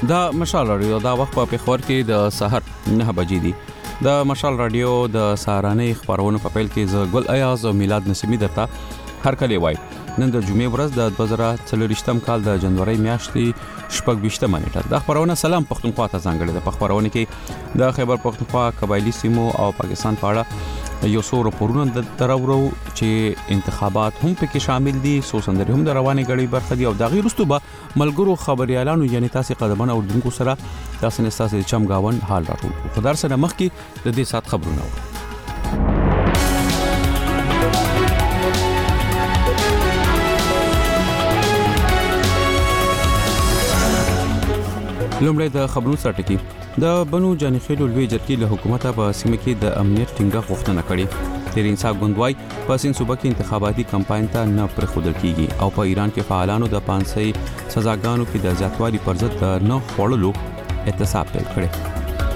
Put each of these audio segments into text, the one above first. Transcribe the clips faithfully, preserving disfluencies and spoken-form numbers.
دا مشال رادیو دا وخت په پیښور کې د سحر نه بجې دي. د مشال رادیو د سهارنۍ خبرونو په پیل کې ز ګل ایاز او میلاد نسیمی درته هر کله وای. نن د جمعې ورځ د دوه زره څلور کال د جنوري میاشتې شپږ ویشتمه نیټه. د خبرونه سلام پښتونخوا ته ځانګړي د خبرونه کې د خیبر پښتونخوا قبایلی سیمو او پاکستان په اړه یو څو راپورونه د ترورو چې انتخابات هم پکې شامل دي، سو سندري هم د رواني غړي برخه دي او د غیر رستو به ملګرو خبريالانو یعنی تاسو قدمونه او دونکو سره تاسو نه تاسو چم گاون حال راټول خدای سره مخ کې د دې سات خبرونه و. لومړی د خبرونو سره ټکی د بنو جانخیلو لوی جرګې له حکومت په سیمه کې د امنیت ټینګه غوښتنه کړې. تیر انصاف غوندوای په سین صوبه کې انتخاباتي کمپاین ته نه پرخودل کیږي او په ایران کې فعالانو د پانسي سزاګانو کې د زیاتوالي پر ضد د نه خړلو احتساب پیل کړی.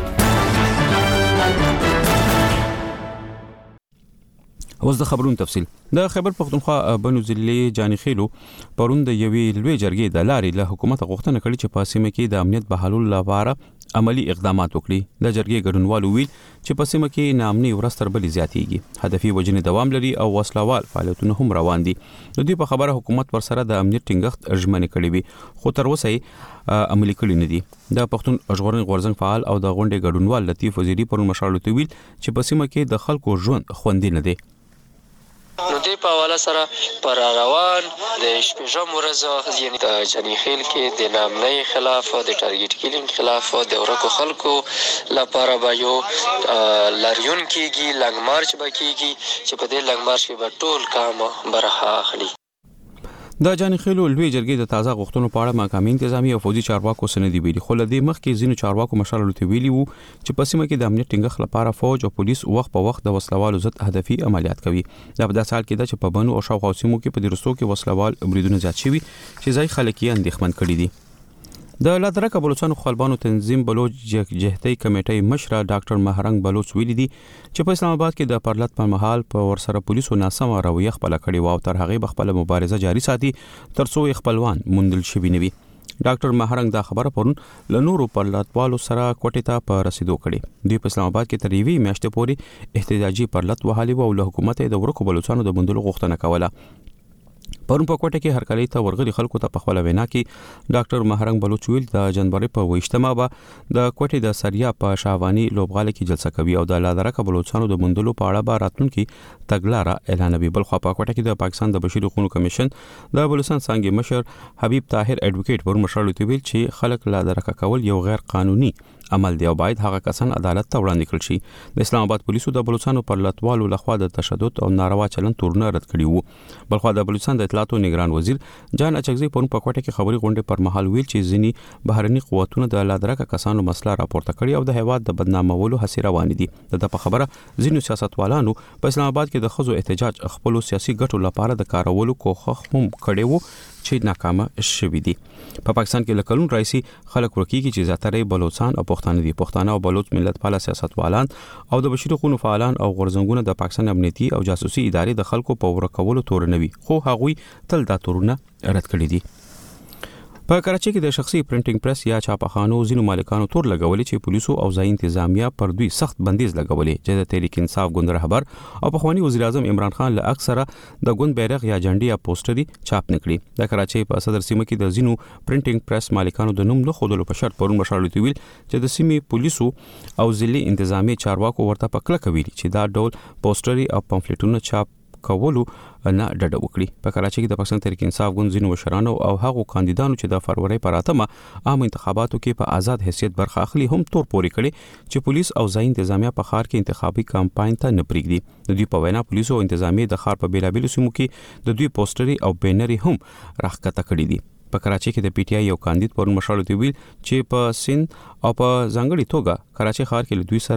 اوس د خبرونو تفصیل. د خیبر پښتونخوا بنو ضلع جانخیلو پرون د یوې لوی جرګې د لارې له حکومت غوښتنه کړې چې په سیمه کې د امنیت بحالولو لپاره عملی اقدامات وکړي. د جرګې ګډونوالو ویل چې په سیمه کې نامني ورځ تر بلې زیاتېږي، هدفي وجنې دوام لري او وسلوال فعالیتونه هم روان دي. د دې په خبره حکومت پر سره د امنیت ټینګښت ژمنې کړې وي خو تر اوسه عملي کړي نه دي. د پښتون ژغورنې غورځنګ فعال او د غونډې ګډونوال لطیف وزیری پرون مشال ته ویل چې په سیمه کې د خلکو ژوند خوندي نه دی. نو دې په حواله سره پر روان د شپږم ورځ یعنی د جانخیل کې د نامنۍ خلاف د ټارګټ کیلینګ خلاف د ورکو خلکو لپاره به یو لاریون کیږي، لنګ مارچ به کیږي چې په دې لنګ مارچ کې به ټول کام برخه اخلي. د جانخیلو لوی جرګې د تازه غوښتنو په اړه محکمې انتظامی او فوجي چارواکو سندې ویلي خو لدې مخکې ځینو چارواکو مشال ته ویلي وو چې په سیمه کې د امنیت ټینګښت لپاره فوج او پولیس وخت په وخت د وسلوالو ضد هدفي عملیات کوي. دا په داسې حال کې ده چې په بنو او شاوخوا سیمو کې په دې رستو کې وسلوال بریدونه زیات شوي چې ځای خلک یې اندېښمن کړي دي. د لادرکه بلوچستان خپلوانو تنظیم بلوچ جهتي کمیټې مشر ډاکټر مهرنګ بلوچ ویلي دي چې په اسلام آباد کې د پرلط په محل په ورسره پولیسو ناسمه رویه خپل کړي او تر هغه بخپله مبارزه جاري ساتي ترڅو خپلوان موندل شوي نه وي. ډاکټر مهرنګ دا خبره پرون له نورو پرلطوالو سره کوټې ته په رسیدو کړي. دوی په اسلام آباد کې تر یوې میاشتې پورې احتجاجي پرلط وهالي او له حکومت د ورکو بلوچستانو د بندولو غوښتنه کوله. پرون په کوټه کې هرکلی ته ورغلي خلکو ته په خپل وینا کې ډاکټر مهرنګ بلوچ ویل د جنوري په ویشتمه به د کوټې د سریا په شاوانی لوبغاله کې جلسه کوي او د لادرکه بلوچستانو د مندلو په اړه به راتلونکي تګلاره اعلانوي. بل خو په کوټه کې د پاکستان د بشري حقوقو کمیشن د بلوچستان څنګه مشر حبیب طاهر اډوکیټ ور مشر لوي ویل چې خلک لادرکه کول یو غیر قانوني عمل دی او باید هغه کسان عدالت ته وړاندې کړل شي. د اسلام آباد پولیسو د بلوچستان پر لټوالو لخوا د تشدد او ناروا چلند تورونه رد کړي وو. بل خو د بلوچستان د اطلاعاتو نگران وزیر جان اچکزي پرون په کوټه کې خبري غونډه پر مهال ویل چې ځینی بهرني قوتونه د لادرکه کسانو مسله راپورته کړي او د هیواد د بدنامولو هڅې روانې دي. د په خبره ځینو سیاستوالانو په اسلام آباد کې د خزو احتجاج خپل سیاسي ګټو لپاره د کارولو کوښښ هم کړي وو چې ناکامه شوي دي. په پاکستان کې لکلون رئیسي خلک ورکیږي چې زیاتره بلوچستان او پښتانه دي. پښتانه او بلوچ ملت پاله سیاستوالان او د بشري حقوقو فعالان او غورځنګونه د پاکستان امنیتي او جاسوسي ادارې د خلکو په ورکولو تور نه وي خو هغوی تل دا تورونه رد کړي دي. په کراچۍ کې د شخصي پرنټینګ پریس یا چاپخانو ځینو مالکانو تور لګولې چې پولیسو او ځای انتظامیه پر دوی سخت بندیز لګولې چې د تحریک انصاف ګوند رهبر او پخوانی وزیر اعظم عمران خان له اکثره د ګوند بیرغ یا جنډي یا پوسټري چاپ نکړي. د کراچۍ په صدر سیمه کې د ځینو پرنټینګ پریس مالکانو د نوم نه خودلو په شرط پرون مشال ویل چې د سیمې پولیسو او ضلعي انتظامی چارواکو ورته پکله کوي چې دا ډول پوسټري او پمفلټونه چاپ کولو نه ډډه وکړي. په کراچۍ کې د پاکستان تحریک انصاف ګوند ځینو مشرانو او هغو کاندیدانو چې د فروری پر اتمه عام انتخاباتو کې په آزاد حیثیت برخه اخلي هم تور پوري کړي چې پولیس او ځای انتظامیه په خار کې انتخابي کمپاین ته نه پریږدي. د دوی په وینا پولیس او انتظامیه د خار په بیلابیلو سیمو کې د دوی پوسټري او بینري هم راخکته کړي دي. په کراچۍ کې د پی ټی آی یو کاندید پرون مشال ته ویل چې په سند او په ځانګړي توګه کراچۍ ښار کې دوی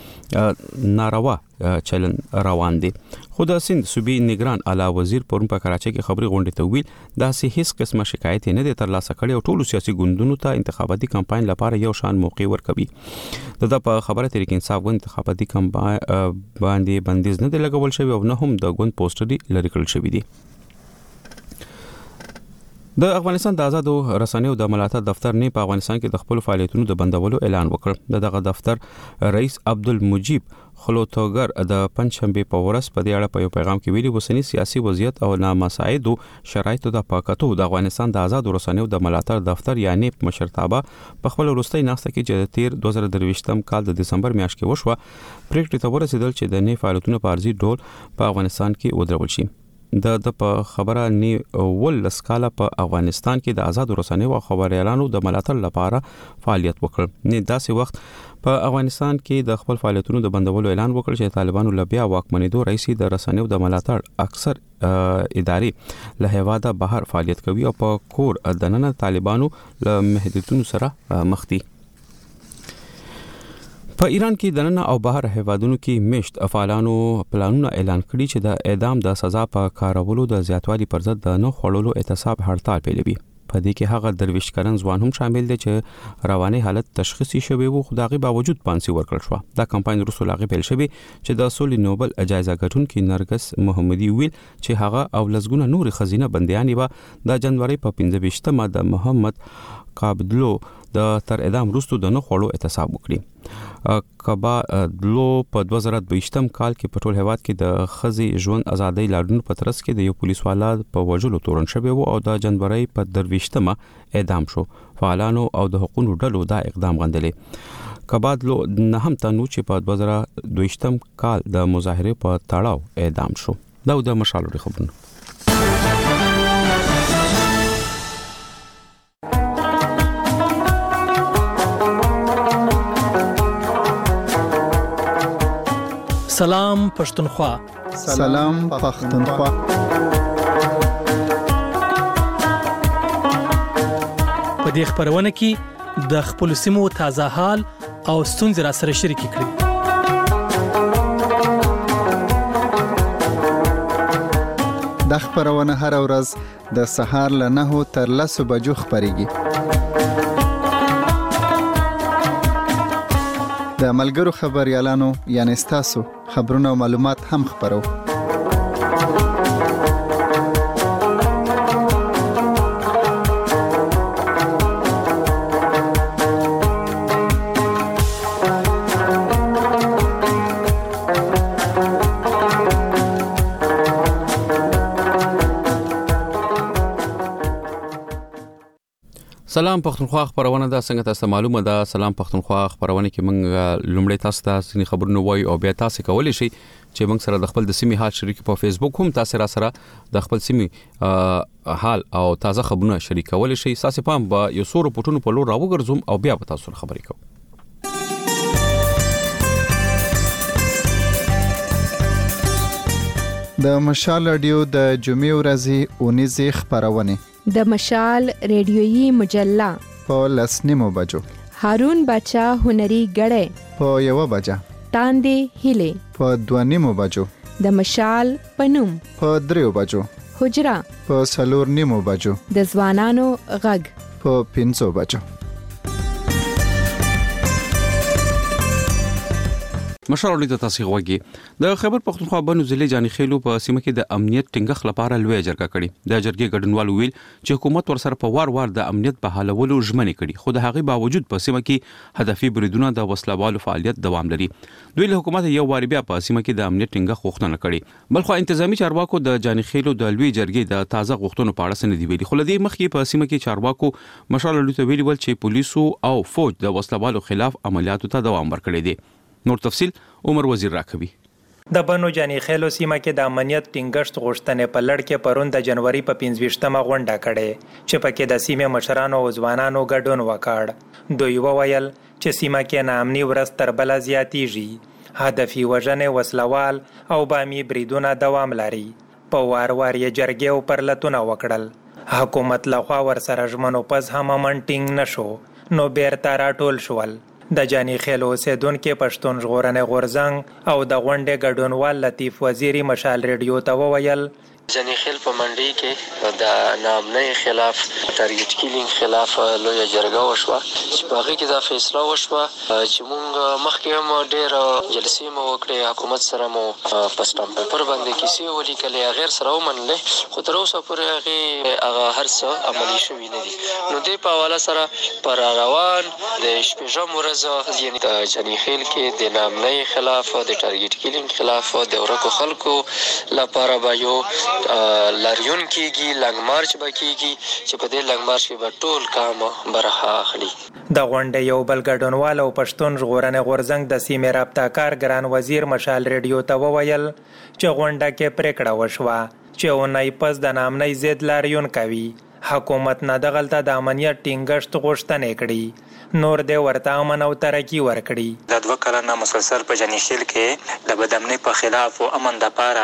سره ناروا چلن روان دي. خو د سند صوبې نگران اعلی وزیر پرون په کراچۍ کې خبري غونډه ته ویل دا سه هیڅ قسمه شکایت نه دي ترلاسه کړي او ټولو سیاسي ګوندونو ته انتخاباتي کمپاین لپاره یو شان موقع ورکوي. د په خبره تحریک انصاف ګوند انتخاباتي کمپاین باندې بندیز نه دی لګول شوی او نه هم د ګوند پوسټري لري کړل شوی دي. د افغانستان د آزادو رسنیو د ملاتړ دفتر نه په افغانستان کې د خپل فعالیتونو د بندولو اعلان وکړ. دغه دفتر رئیس عبدالمجید خلوتوګر د پنځشنبه په ورځ په دې اړه په یو پیغام کې ویلي وسنی سیاسي وضعیت او نامساعدو شرایطو د پاکاتو د افغانستان د آزادو رسنیو د ملاتړ دفتر یعنی مشرتابه په خپل وروستي ناسته کې چې د تیر دوه زره درویشتم کال د دسمبر میاشتې کې وشوه پریکړې ته ورسېدل چې د نه فعالیتونو په ارزي ډول په افغانستان کې ودرول شي. د د په خبره نی ول لسکاله په افغانستان کې د آزاد رسنیو او خبريالانو د ملاتړ لپاره فعالیت وکړ. نه داسې وخت په افغانستان کې د خپل فعالیتونو د بندولو اعلان وکړ چې طالبانو لبیا واکمنېدو رئیس د رسنیو د ملاتړ اکثر ادارې له هواده بهر فعالیت کوي او په کور د نن طالبانو له محدودیتونو سره مخ دي. په ایران کې د نن او بهر هیوادونو کې مشت افعالانو پلانونه اعلان کړي چې د اعدام د سزا په کارولو د زیاتوالي پر ضد د نه خړولو اعتصاب هړتال پیلوي. په دې کې هغه درویش کرن ځوان هم شامل دي چې رواني حالت تشخیصي شوی وو خو دغه باوجود پانسي ورکړل شو. دا کمپاین رسول هغه پیل شوی چې د سولې نوبل جایزه ګټونکي نرګس محمدي ویل چې هغه او لزګونه نور خزینه بنديانی و د جنوري په پنځه ویشتمه د محمد قابدلو د تر اعدام وروسته د نه خړو اعتصاب وکړي. کبا دلو په دوه زره دوه کال کې په ټول هیواد کې د خزي ژوند ازادۍ لاډون په ترڅ کې د یو پولیس والا په وژلو تورن شوی وو او د جنوري په درويشتمه اعدام شو. فعالانو او د حقوقو ډلو دا اقدام غندلې. کبادلو نه هم تنو چې په دوه زره دوه کال د مظاهره په تړاو اعدام شو. دا د مشالوري خبرونه. سلام پښتونخوا. سلام پښتونخوا. په دې خبرونه کې د خپل سیمو تازه حال او ستونزې را سره شریک کړئ. د خبرونه هر ورځ د سهار له نهو تر لسو بجو خبريږي. د ملګرو خبريالانو یعنی تاسو خبرونه او معلومات هم خبرو. سلام پښتونخوا خبرونه دا څنګه تاسو معلومه ده. سلام پښتونخوا خبرونه کې موږ لومړی تاسو ته سني خبرونه وای او بیا تاسو کولی شئ چې موږ سره د خپل د سیمې حال شریک په فیسبوک هم تاسو را سره د خپل سیمې حال او تازه خبرونه شریکولی شئ. تاسو پام به یو څو رپورټونو په لور راوګرځوم او بیا به تاسو سره خبرې کوم. د مشال رادیو د جمعې ورځې اونیزه خبرونه د مشال ریډیویي مجله په لسنیمو بجو، هارون بچا هنري غړې په یو بجا، تاندې هیله په دوانیمو بجو، د مشال پنوم په دریو بجو، حجرا په سلور نیمو بجو، د ځوانانو غږ په پنځو بجو. مشرولې ته تاسو غوږی د خیبر پختونخوا بنو ضلع جاني خېلو په سیمه کې د امنیت ټینګښ لپاره لوی جرګه کړې. د جرګې ګډونوال ویل چې حکومت ورسره په وار وار د امنیت په حالولو ژمنې کړي خو د هغې باوجود په سیمه کې هدفي بریدونه د وسلوالو فعالیت دوام لري. دوی له حکومت یو واری بیا په سیمه کې د امنیت ټینګښ غوښتنه کړې. بلخو انتظامی چارواکو د جاني خېلو د لوی جرګې د تازه غوښتنو په اړه سند دی ویلي. خو لدی مخکې په سیمه کې چارواکو مشالولې ته ویلي ول چې پولیسو او فوج د وسلوالو خلاف عملیاتو ته دوام ورکړي دي. نور تفصیل عمر وزیر راکوي. د بنو جاني خېلو سیمه کې د امنیت ټینګښت غوښتنې په لړ کې پرون د جنوري په پنځه غونډه کړې چې پکې د سیمې مشرانو او ځوانانو ګډون وکړ. دوی وویل چې سیمه کې ناامني ورځ تر بله زیاتیږي، هدفي وژنې، وسلوال او بامي بریدونه دوام لري. په وار وار یې جرګې او پرلتونه وکړل. حکومت لخوا ورسره ژمنو پس هم امن ټینګ نشو نو بیرته راټول شول. د جاني خېلو اوسیدونکو پښتون ژغورنې غورځنګ او د غونډې ګډونوال لطیف وزیری مشال ریډیو ته وویل جنی خیل په منډي کې د نامنۍ خلاف ټارګټ کیلینګ خلاف لویه جرګه وشوه چې په هغې کې دا فیصله وشوه چې موږ مخکې هم ډېر جلسې مو وکړې، حکومت سره مو په سټامپ پیپر باندې کیسې ولیکلې، هغې سره ومنلې، خو تر اوسه پورې هغې هغه هر څه عملي شوي نه دي. نو دې په حواله سره پر روان د شپږم ورځ یعنې د جنی خیل کې د نامنۍ خلاف د ټارګټ کیلینګ خلاف د ورکو خلکو لپاره به یو لاریون کېږي، لنګ مارچ به کېږي چې په دې لنګ مارچ کې به ټول کام برخه اخلي. د غونډې یو بل ګډونوال او پښتون ژغورنې غورځنګ د سیمې رابطه ګران وزیر مشال ریډیو ته وویل چې غونډه کې پریکړه وشوه چې اونۍ پس د نامنۍ ضد لاریون کوي. حکومت نه دغلته د امنیت ټینګښت غوښتنې کړي، نور دې ورته امن او ترقي ورکړي. د دوه کلنه مسلسل په جنی خیل کې د بدامنۍ په خلاف او امن دپاره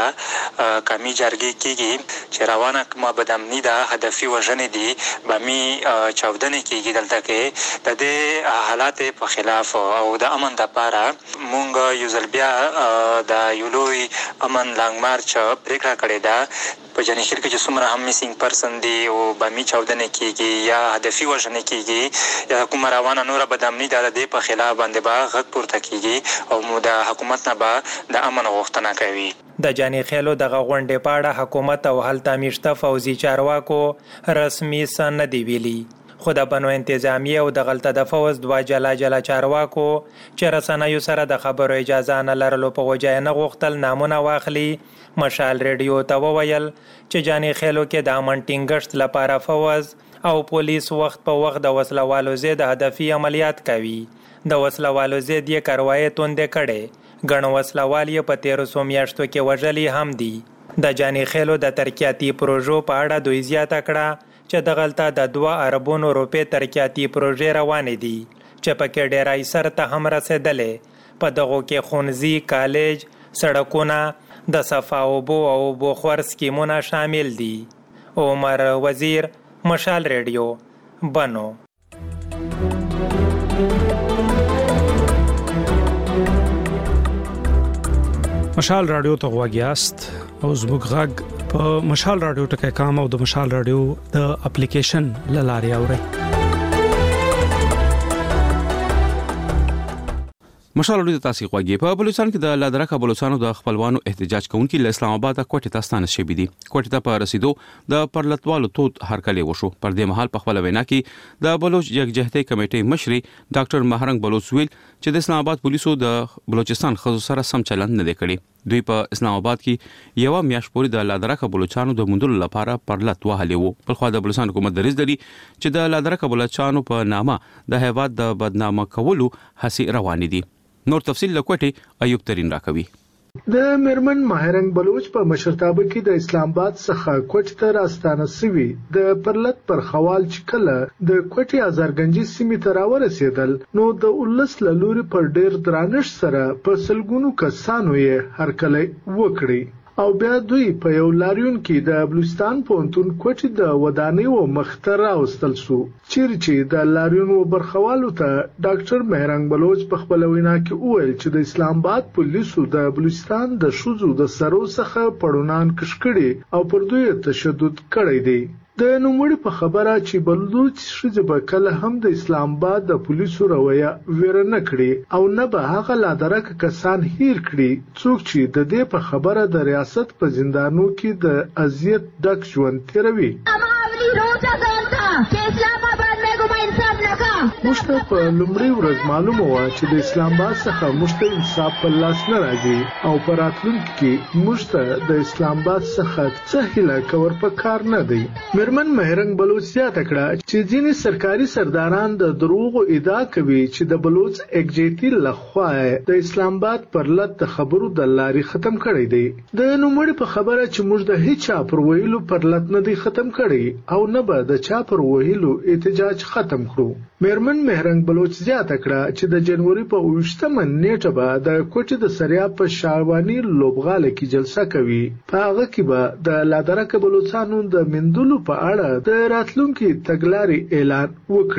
قومي جرګې کېږي چې روانه کومه بدامنۍ ده، هدفي وژنې دي، بامي چاودنې کېږي. دلته کې د دې حالات په خلاف او د امن دپاره مونږ یو ځل بیا د یو لوی امن لانګ مارچ پرېکړه کړې ده. په جنی خیل کې چې څومره هم میسینګ پرسن دي او بامي چاودنې کېږي یا هدفي وژنې کېږي یا کومه روانه نوره بدامنۍ ده، د دې په خلاف باندې به غږ پورته کېږي او د حکومت نه به د امن غوښتنه کوي. د جنی خیلو دغه غونډې په اړه حکومت او هلته میشته پوځي چارواکو رسمي څه نه دي ویلي، خو د بنو انتظامیه او دغلته د فوز دوه جلا جلا چارواکو چې رسنیو سره د خبرو اجازه نه لرلو په وجه نه غوښتل نامونه واخلي. مشال ریډیو ته وویل چې جنی خیلو کې د امن ټینګښت لپاره فوز او پولیس وخت په وخت د وسلوالو ضد هدفي عملیات کوي. د وسلوالو ضد یې کاروایي توندې کړې، ګڼ وسلوال یې په تیرو څو میاشتو کې وژلي هم دي. د جنی خیلو د ترقیاتي پروژو په اړه دوی زیاته کړه چې دغلته د دوه اربونو روپۍ ترقیاتي پروژې روانې دي چې پکې ډیری سر ته هم رسېدلې. په دغو کې ښوونځي، کالج، سړکونه، د صفا اوبو او اوبو خور سکیمونه شامل دي. عمر وزیر، مشال ریډیو، بنو. مشال رادیو ته غواګیاست او زموږ غږ په مشال رادیو ټکی کام او د مشال رادیو د اپلیکیشن لاري اوري. مشال رادیو تاسو غواګي په بلوچستان کې د لادرکه بلوچستانو د خپلوانو احتجاج کوونکي له اسلام آباد کوټه ته ستانه شوي دي. کوټه ته په رسیدو د پرلطوالو توت هرکلی وشو. پر دې مهال په خپل وینا کې د بلوچ یکجهتي کمیټې مشري ډاکټر مهرنګ بلوچ ویل چې د اسلام آباد پولیسو د بلوچستان خزو سره سم چلند نه کړي. دوی په اسلام آباد کې یو میاش پورې د لادرکه بلوچستانو د مندلو لپاره پرلط وهلي وو. په خوا د بلوچستان حکومت دریز لري چې د لادرکه بلوچستانو په نامه د هیواد د بدنامه کولو هڅې روانې دي. نور تفصیل لکوټي ایوب ترين راکوي. د میرمن مهرنګ بلوچ په مشرتابه کې د اسلام آباد څخه کوټ ته راستانه سوي د پرلط پر خوال چې کله د کوټي ازارګنجي سیمې ته راورسېدل نو د ولس له لوري پر ډېر درانش سره په سلګونو کسانو یې هرکلی وکړي او بیا دوی په یو لاریون کې د بلوچستان پوهنتون کوټې د ودانۍ و مختر راوستل سو. چیرې چې د لاریون و برخوالو ته ډاکټر مهرنګ بلوچ په خپل وینا کې وویل چې د اسلام آباد پولیسو د بلوچستان د ښځو د سرو څخه پړونان کش کړي او پر دوی تشدد کړی دی. د نوموړي په خبره چې بلوچ ښځې به کله هم د اسلام آباد د پولیسو رویه ویره نه کړي او نه به هغه لادرکه کسان هیر کړي څوک چې د دې په خبره د ریاست په زندانو کې د اذیت ډک ژوند تیروي. موږ ته په لومړۍ ورځ معلومه وه چې د اسلام آباد څخه موږ ته انصاف په لاس نه راځي او په راتلونکي کې موږ ته د اسلام آباد څخه څه هیله کول پکار نه دی. میرمن مهرنګ بلوچ زیاته کړه چې ځینې سرکاري سرداران د دروغو ادعا کوي چې د بلوچ اکجیټي لخوا د اسلام آباد پر لټ د خبرو د لاري ختم کړی دی. د نوموړي په خبره چې موږ د هیڅ چا پر ویلو پر لټ نه دی ختم کړی او نه به د چا پر ویلو احتجاج ختم کړو. میرمن مهرنګ بلوچ زیاته کړه چې د جنوري په اوویشتمه نیټه به د کوټې د سریاب په شاوانی لوبغاله کې جلسه کوي. په هغه کې به د لادرکه بلوچستانو د مندلو په اړه د راتلونکي تګلارې اعلان وکړي.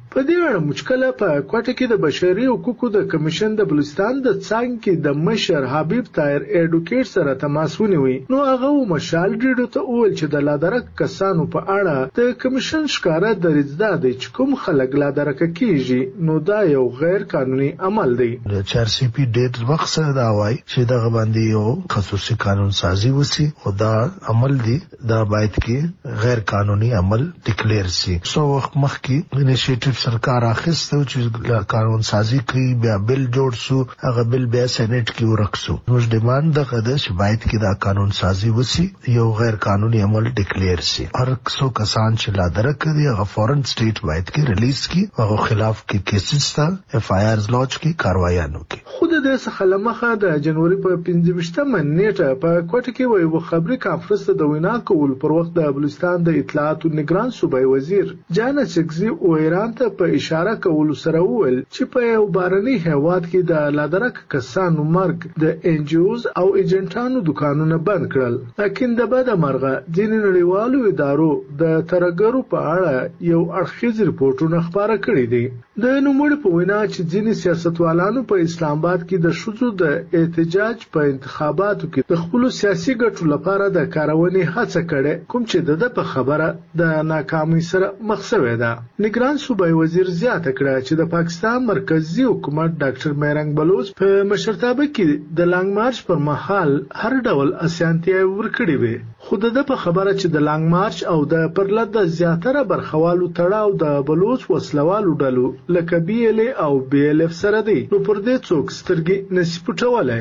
په دې اړه مشکله په کوټه کې د بشري حقوقو د کمیشن د بلوچستان د څنګه د مشر حبیب طاهر اډوکیټ سره تماس ونیوي نو هغه مشال ډیډو ته وویل چې د لادرک کسانو په اړه د کمیشن ښکارا درځدا دی چې کوم خلک لادرک کیږي نو دا یو غیر قانوني عمل دی. د چار سی پی ډیټ مقصد دا وای چې د باندې یو خصوصي قانون سازي وسی او دا عمل دی دا باید کې غیر قانوني عمل ډیکلیئر شي. سو وخت مخکې انیشیټیو سرکار اخیستو چې قانون سازي کوي بیا بل جوړ شو هغه بل بیا سېنات کې ورکسو. نو ډیماند دغه د شبایت کې دا قانون سازي وسی یو غیر قانوني عمل ډیکلیئر شي. هر څو کسان چې لا درکړي هغه فورن سټیټ باید کې ریلیز کی هغه خلاف کې کیسز تا اف آی آرز لانچ کی کاروایانو کی. خود د څخه لمخه د جنوري په پنځه نیټه په کوټه کې وایي خبري کانفرنس د وینا کول پر وخت د بلوچستان د اطلاعات او نگران صوبای وزیر جانا چکزي او ایران ته په اشاره کول سره وویل چې په یو بارني هیواد کې د لادرک کسانو مرګ د ان جی اوز او ایجنټانو دکانونه بند کړل. لکه د بده مرغه ځینې نړیوالو ادارو د ترګرو په اړه یو اړخیز ریپورتونه خبره کړي دي. د نوموړي په وینا چې ځینې سیاستوالانو په اسلام آباد کې د شذو د احتجاج په انتخاباتو کې د خپل سیاسي ګټو لپاره د کارونې هڅه کړې کوم چې د په خبره د ناکامۍ سره مخ شوې ده. نگران صوبای وزیر زیاته کړه چې د پاکستان مرکزی حکومت ډاکټر میرنګ بلوچ په مشرتابه کې د لانګ مارچ پر مهال هر ډول اسانتیا ورکړي وي. خو د په خبره چې د لانګ مارچ او د پرلط د زیاتره برخوالو تړاو د بلوچ وسلوالو ډلو لکه بی ال ای او بی ال اف سره دی نو پر دې څوک سترګې نشي پټولای.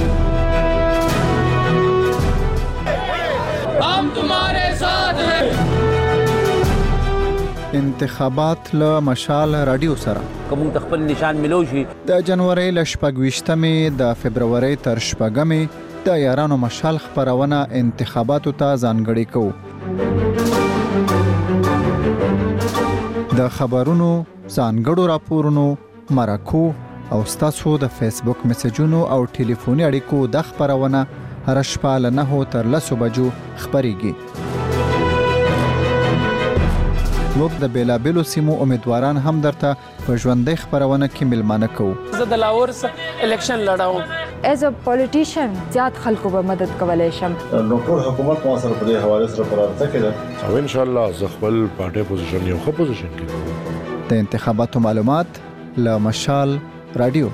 हम तुम्हारे साथ हैं. انتخابات له مشال رادیو سره کوم خپل نشان ملو شي د جنوري ل شپږویشتمې د فبرवरी تر شپږمې د یارانو مشال خبرونه انتخاباتو ته ځانګړي کوو. د خبرونو ځانګړو راپورونو مرکو او ستاسو د فیسبوک میسجونو او ټلیفوني اړیکو د خبرونه هر شپه له نه تر لسو بجو خبريږي. موږ د بیلابلو سیمو امیدواران هم درته په ژوندۍ خبرونه کې ملمانه کوو. زه د لاهور څخه الیکشن لړاوم. ایز ا پولیټیشن زیات خلکو به مدد کولای شم. نو ټول حکومت مو سره په دې حواله سره پرارته کړه او ان شاء الله زه خپل پارټي پوزیشن یو ښه پوزیشن کې د انتخاباتو معلومات ل مشال رادیو.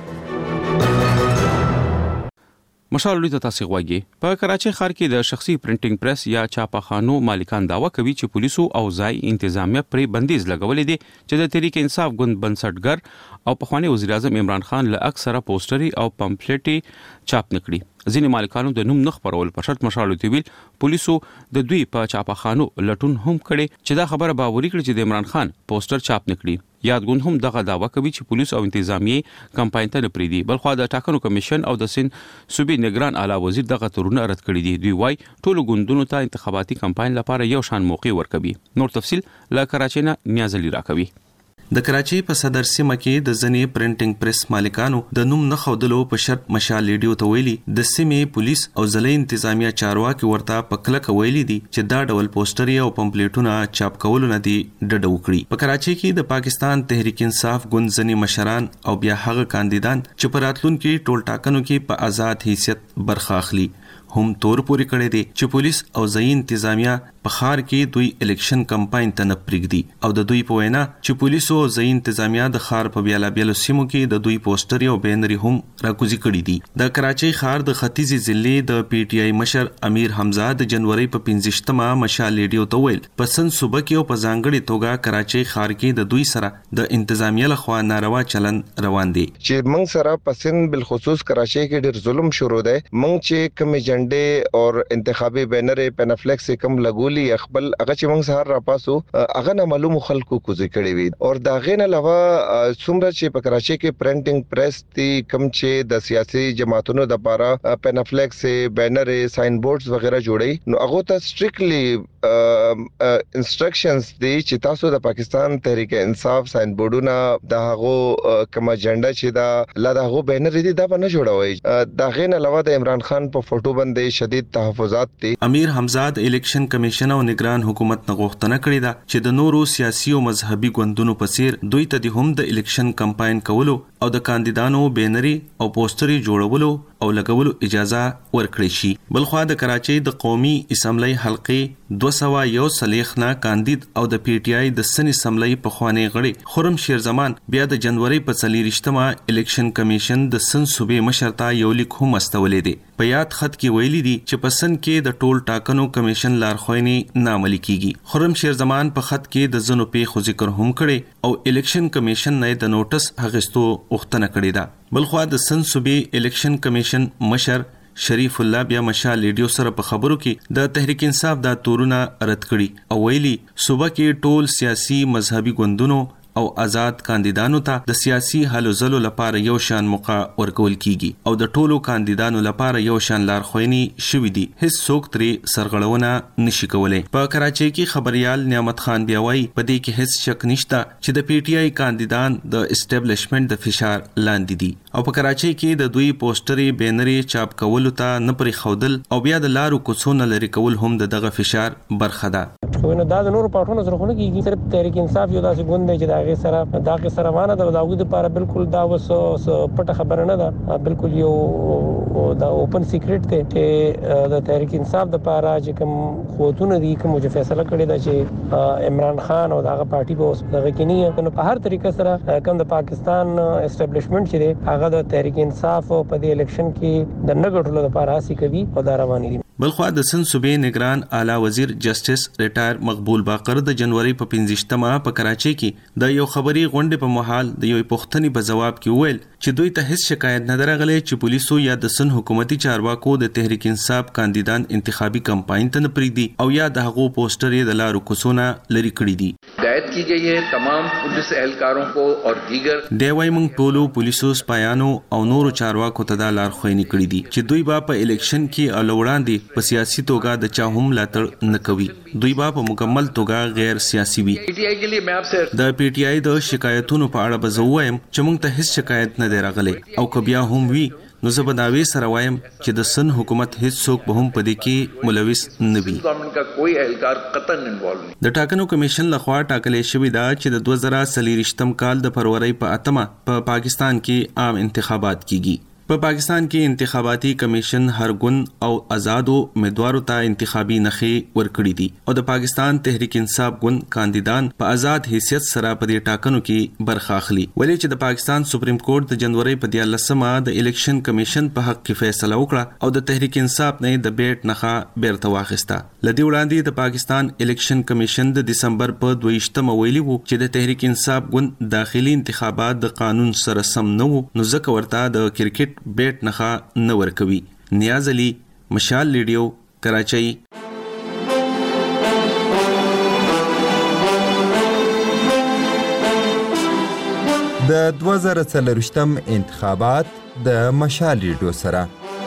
مشال لوی ته تاسو غواګي په کراچي ښار کې د شخصي پرنټینګ پریس یا چاپخانو مالکان داوا کوي چې پولیسو او ځای انتظامیه پرې بندیز لګولې دي چې د تحریک انصاف ګوند بنسټګر او پخوانی وزیر اعظم عمران خان له اکثره پوسټري او پمفلټي چاپ نکړي. ځینې مالکانو د نوم نخ پرول په شرط مشال ویل پولیسو د دوی په چاپخانو لټون هم کړي چې دا خبره باوري کړي چې د عمران خان پوسټر چاپ نکړي. یادګون هم دغه داوا کوي چې پولیس او انتظامیه کمپاین ته پریدي بلخو د ټاکنو کمیشن او د سین صوبې نگران اعلی وزیر دغه تورونه رد کړي دي. دوی وايي ټولو ګوندونو ته انتخاباتي کمپاین لپاره یو شان موقع ورکوي. نور تفصيل له کراچي نه نیاز علي راکوي. د کراچي په صدر سیمه کې د ځنې پرنټینګ پریس مالکانو د نوم نه خودلو په شرط مشال ریډیو ته ویلي د سیمې پولیس او ځلې انتظامیه چارواکي ورته په کلکه ویلي دي چې دا ډول پوسټري او پمفلټونه چاپ کول نه دي ډډه وکړي. په کراچي کې د پاکستان تحریک انصاف ګوند ځنې مشران او بیا هغه کاندیدان چې په راتلونکي ټول ټاکنو کې په آزاد حیثیت برخه اخلي هم تور پوری کړی دي چې پولیس او ځای انتظامیه په ښار کې دوی الیکشن کمپاین ته نه پرېږدي او د دوی په وینا چې پولیس او ځای انتظامیه د ښار په بیلابیلو سیمو کې د دوی پوسټر او بینري هم راکوزي کړي دي. د کراچي ښار د ختیځي ضلع د پی ټی آی مشر امیر حمزه د جنوري په پنځشتمه مشال ریډیو ته ویل په سن صوبه کې او په ځانګړي توګه کراچي ښار کې د دوی سره د انتظامیه لخوا ناروا چلن روان دي چې موږ سره پسند بالخصوص کراچي کې ډېر ظلم شروع دی. موږ چې کوم جنډې او انتخابي بینر پینافلیکس کم لګولي خپل هغه چې موږ سره را پاسو هغه نه معلوم خلکو کوزي کړی وي او دا غینه علاوه څومره چې په کراچي کې پرنټینګ پریس تی کم چې د سیاسي جماعتونو د لپاره پینافلیکس بینر ساين بورډز وغیرہ جوړي نو هغه ته سټریکټلی انسټرکشنز دي چې تاسو د پاکستان تحریک انصاف ساين بورډونه د هغه کوم اجنډا چې دا لا د هغه بینر دي دا نه جوړوي. دا غین علاوه د عمران خان په فوټو باندې شدید تحفظات دي. امیر حمزاد الیکشن کمیشن او نگران حکومت نه غوښتنه کړې ده چې د نورو سیاسي او مذهبي ګوندونو په څیر دوی ته د هم د الیکشن کمپاین کولو او د کاندیدانو بینري او پوسټري جوړولو او لګولو اجازه ورکړي شي. بلخوا د کراچۍ د قومي اسمبلی حلقې دوه سوه یو سلیخنا کاندید او د پی ټ آی د سن اسمبلی په خوانی غړي خرم شیرزمان بیا د جنوري په څلورشتمه الیکشن کمیشن د سن صوبې مشرتا یو لیک هم استولې دي. په یاد خط کې ویلي دي چې په سن کې د ټول ټاکنو کمیشن لارښوونې نامعلي کیږي. خرم شیرزمان په خط کې د زنو پیښو ذکر هم کړي او الیکشن کمیشن نه د نوټس اخیستو غوښتنه کړې ده. بلخوا د سن صوبې الیکشن کمیشن مشر شریف الله بیا مشال لیډیو سره په خبرو کې د تحریک انصاف د تورونه رد کړي او ویلي صوبه کې ټول سیاسي مذهبي ګوندونو او آزاد کاندیدانو ته د سیاسي حل زلو لپاره یو شان موقع ورکول کیږي او د ټولو کاندیدانو لپاره یو شان لارښوونې شوې دي. هیڅ څوک ترې سرغړونه نشي کولای. په کراچۍ کې خبريال نعمت خان بیا وايي په دې کې هیڅ شک نشته چې د پی ټ آی کاندیدان د اسټابلیشمنت د فشار لاندې دي او په کراچۍ کې د دوی پوسټري بینري چاپ کولو ته نه پرې خودل او بیا د لارو کوڅو لري کول هم دغه فشار برخه ده. نو دا د نورو پټونو سره خونه کیږي. صرف تحریک انصاف یو داسې ګوند دی چې دا غي سره دا غي سره وانه د داوود لپاره بالکل دا وس پټه خبره نه ده. بالکل یو دا اوپن سیکریټ دی چې د تحریک انصاف د لپاره چې کوم خوتونه دي کوم چې فیصله کړی دا چې عمران خان او دغه پارټي په اوس دغه کې نه نو په هر طریقه سره کوم د پاکستان اسټابلیشمنت چې دی هغه د تحریک انصاف په دې الیکشن کې د نګټلو لپاره هڅه کوي او دا روان دي. بلخوا د سن صوبې نگران اعلی وزیر جسټس ریټایر مقبول باقر د جنوري په پنځشتمه په کراچۍ کې د یو خبري غونډې په محل د یو پوښتنې په جواب کې وویل چې دوی ته هیڅ شکایت نه درغلي چې پولیسو یا د سن حکومتي چارواکو د تحریک انصاف کاندیدان انتخابي کمپاین ته نه پریدي او یا د هغو پوسټر یې د لارو کوڅونه لري کړی دي. ہدایت کی گئی ہے تمام پولیس اہلکاروں کو اور دیگر دی وايي موږ ټولو پولیسو سپایانو او نورو چارواکو ته د لارښوونې کړې دي چې دوی به په الیکشن کې الوړاندې په سیاسي توګه د چا هم لاتړ نه کوي. دوی به په مکمل توګه غیر سیاسي وي. د پی ټ آی د شکایتونو په اړه به زه وایم چې موږ ته هیڅ شکایت نه دی راغلی او که بیا هم وي نو زه به دعوی سره وایم چې د سن حکومت هیڅ څوک به هم په دې کې ملوث نه وي. د ټاکنو کمیشن لخوا ټاکلې شوې ده چې د دوه زره څلوېښتم کال د فروری په اتمه په پاکستان کې عام انتخابات کیږي. په پاکستان کې انتخاباتي کمیشن هر ګوند او آزادو امیدوارو ته انتخابي نخې ورکړي دي او د پاکستان تحریک انصاف ګوند کاندیدان په آزاد حیثیت سره په دې ټاکنو کې برخه اخلي. ولې چې د پاکستان سپریم کورټ د جنوري په دیارلسمه د الیکشن کمیشن په حق کې فیصله وکړه او د تحریک انصاف نه د بیٹ نخه بیرته واخیسته. لدی وړاندې د پاکستان الیکشن کمیشن د دسمبر په دویشتمه ویلي وو چې د تحریک انصاف ګوند داخلي انتخابات د قانون سره سم نه وو نو ځکه ورته د کرکټ بیٹ نخا نه ورکوي. نیاز علي مشال لیډیو کراچۍ. د دوه زره څلوېښتم انتخابات د مشال لیډیو سره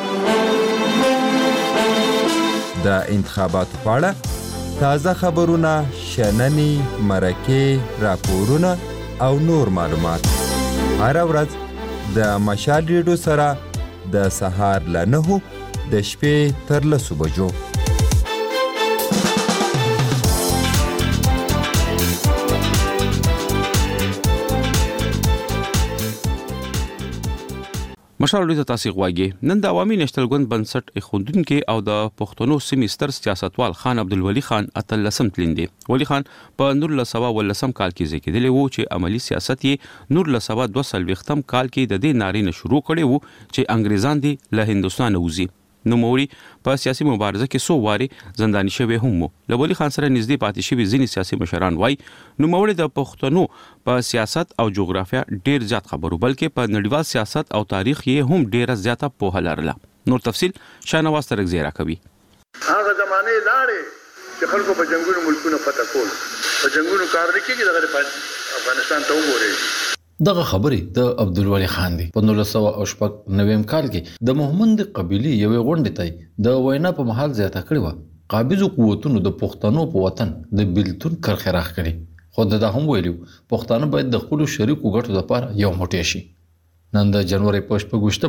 د انتخاباتو په اړه تازه خبرونه، شننې، مرکې، راپورونه او نور معلومات هر ورځ د مشال ریډیو سره د سهار له نهو د شپې تر لسو بجو. مشال ریډیو ته تاسو غواړئ. نن د عوامي نېشنل ګوند بنسټ ایښودونکو او د پښتنو سیمې ستر سیاستوال خان عبدالولي خان اتلسم تلندي. ولی خان په نولس سوه ولسم کال کې زیږیدلی وو چې عملی سیاست یې نولس سوه دوه څلوېښتم کال کې د دې نارې نه شروع کړی وو چې انګریزان دي له هندوستان وځي. نوموړي په سیاسي مبارزه کې څو واري زنداني شوی هم وو. له ولی خان سره نږدې پاتې شوي ځینې سیاسي مشران وایي نوموړي د پښتنو په سیاست او جغرافیه ډیر زیات خبرو بلکې په نړیوال سیاست او تاریخ یې هم ډیره زیاته پوهه لرله. نور تفصیل شاهنواز ترکزی راکوي. هغه زمانه لاړې چې خلکو په جنگونو ملکونو فتح کول په جنگونو کار نه کیږي. دغه افغانستان ته وګورئ. دغه خبرې د عبدالولي خان دی. په نولس سوه او شپږ نویم کال کې د مومند قبیلې یوې غونډې ته د وینا په محل زیاته کړې وه. قابضو قوتونو د پښتنو په وطن د بیلتون کرخه راخ کړي خو دا هم ویلو پښتانه باید د خپل شریکو ګټو لپاره یو موټی شي. نن د جنوري په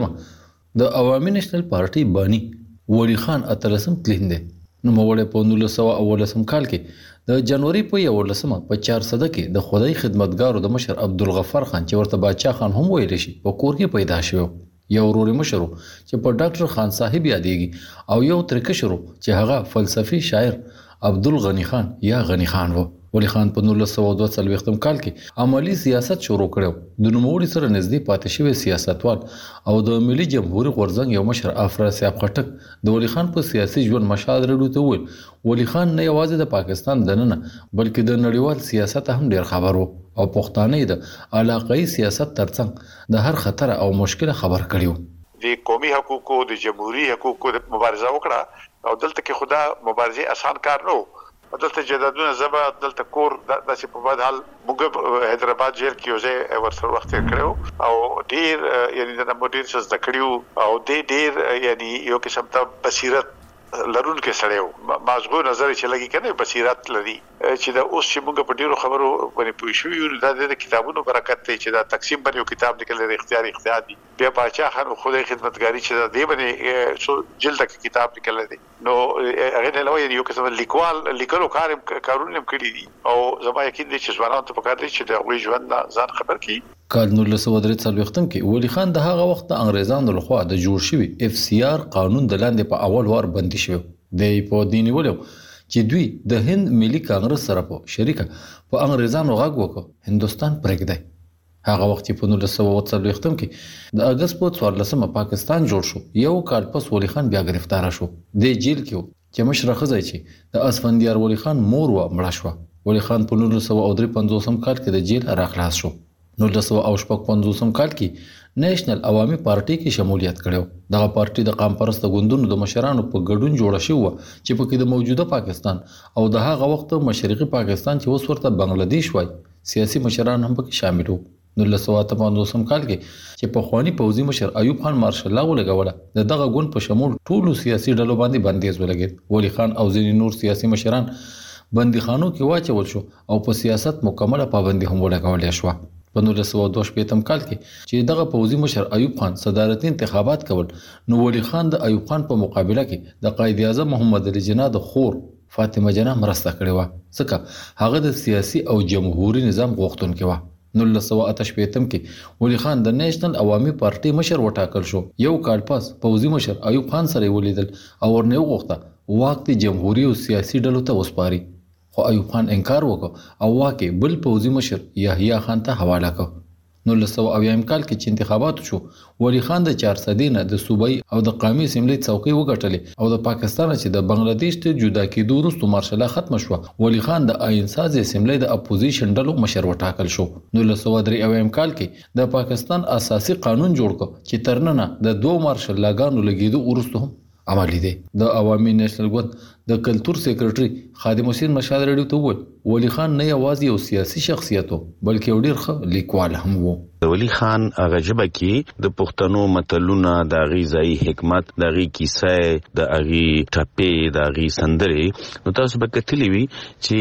شپږمه د عوامي نېشنل پارټي بانی ولی خان اتلسم تلیند نو موړې په نولس سوه اولسم کال کې د جنوري په یولسمه په چار صده کې د خدای خدمتګارو د مشر عبدالغفار خان چې ورته باچا خان هم ویل شي په کور کې پیدا شو. یو ورور مشرو چې په ډاکټر خان صاحب یادېږي او یو ترکشرو چې هغه فلسفي شاعر عبدالغنی خان یا غنی خان وو. ولی خان په نولس سوه دوه څلوېښتم کال کې عملی سیاست شروع کړو. د نوموړي سره نږدې پاتې شوی سیاستوال او د ملي جمهوریت غورځنګ یو مشر افراسیاب خټک د ولی خان په سیاسي ژوند مشال رډو ته وویل ولی خان نه یوازې د پاکستان دننه بلکې د نړیوال سیاست هم ډیر خبر وو او پښتانه د علاقايي سیاست ترڅنګ د هر خطر او مشکل خبر کړیو. د قومي حقوقو د جمهوریت حقوقو د مبارزه وکړه او دلته کې خدا مبارزه آسان کار نه دلته جدادونه زبا دلته کور د چې په بد حال موږ حیدرآباد جیل کې وځي ورسره وخت کړو او ډیر یعنی د مدیر څخه د کړیو او ډیر ډیر یعنی یو قسم ته بصیرت لرون کې سړیو مازغو نظر چې لګي کنه بصیرت لري چې دا اوس چې موږ په ډیرو خبرو باندې پوه شو یو د کتابونو برکت ته چې دا تقسیم باندې یو کتاب لیکل لري اختیاري اختیار دي بیا باچا خان خدای خدمتګاری چې دا دی باندې څو جلد کې کتاب لیکل دي نو هغه نه لوي یو قسم لیکوال لیکلو کار کارونه کړی دي او زما یقین دی چې ځوانان ته پکار دي چې د غوي ژوند ځان خبر کړي. کال نولس سوه درې څلوېښتم کې ولی خان د هغه وخت د انګریزانو لخوا د جوړ شوی اف سی آر قانون د لاندې په اول وار بندي شو. د په دیني ولو چې دوی د هند ملي کانګرس سره په شریکه په انګریزانو غږ وکړ هندستان پرېږدي. هغه وخت په نولس سوه اووه څلوېښتم کې د اگست په څوارلسمه پاکستان جوړ شو. یو کال پس ولی خان بیا گرفتار شو. د جیل کې چې مشر خزای چې د اسفندیار ولی خان مور و مړه شو. ولی خان په نولس سوه درې پنځوسم کال کې د جیل راخلاص شو. نولس سوه شپږ پنځوسم کال کې نېشنل عوامي پارټي کې شمولیت کړو. دغه پارټي د قام پرست ګوندونو د مشرانو په ګډون جوړه شو چې پکې د موجوده پاکستان او د هغه وخت مشرقي پاکستان چې اوس ورته بنگلاديش وای سیاسي مشران هم پکې شامل وو. نولس سوه اته پنځوسم کال کې چې په خواني پوځي مشر ایوب خان مارشل لا ولګوله د دغه ګوند په شمول ټولو سیاسي ډلو باندې بندیز ولګید. ولی خان او ځینې نور سیاسي مشران بندیخانو کې واچول شو او په سیاست مکمله پابندي هم ولګول شو. په نولس سوه دوه شپېتم کال کې چې دغه پوځي مشر ایوب خان صدارتي انتخابات کول نو ولی خان د ایوب خان په مقابله کې د قائد اعظم محمد علي جناح د خور فاطمه جناح مرسته کړې و ځکه هغه د سیاسي او جمهوریت نظام غوښتونکې و. نولس سوه اته شپېتم کې ولی خان د نېشنل عوامي پارټي مشر وټاکل شو. یو کال پس پوځي مشر ایوب خان سره ولیدل او ورنه وغوښته واک د جمهوریت او سیاسي ډلو ته وسپاري خو ایوب خان انکار وکړ او واکه بل پوځي مشر یحیی خان ته حواله کړ. نولس سوه اویایم کال کې چې انتخابات شو ولی خان د چار صدینه د صوبایي او د قومي اسمبلی څوکۍ وګټلې او د پاکستان چې د بنگلاديش ته جدا کېدو وروسته مارشله ختم شو. ولی خان د آئین ساز اسمبلی د اپوزیشن ډلو مشر وټاکل شو. نولس سوه درې اویایم کال کې د پاکستان اساسي قانون جوړ کړ چې ترننه د دوه مارشل لاګانو لګیدو وروسته هم عملی دی. د عوامي نېشنل ګوند د کلچر سیکریټري خادم حسین مشال رډیو ته وویل ولی خان نه یوازې یو سیاسي شخصیت و بلکې یو ډیر ښه لیکوال هم و. د ولی خان هغه ژبه کې د پښتنو متلونه د غیزای حکمت د غی کیسه د غی ټپې د غی سندرې نو تاسو به کتلی وی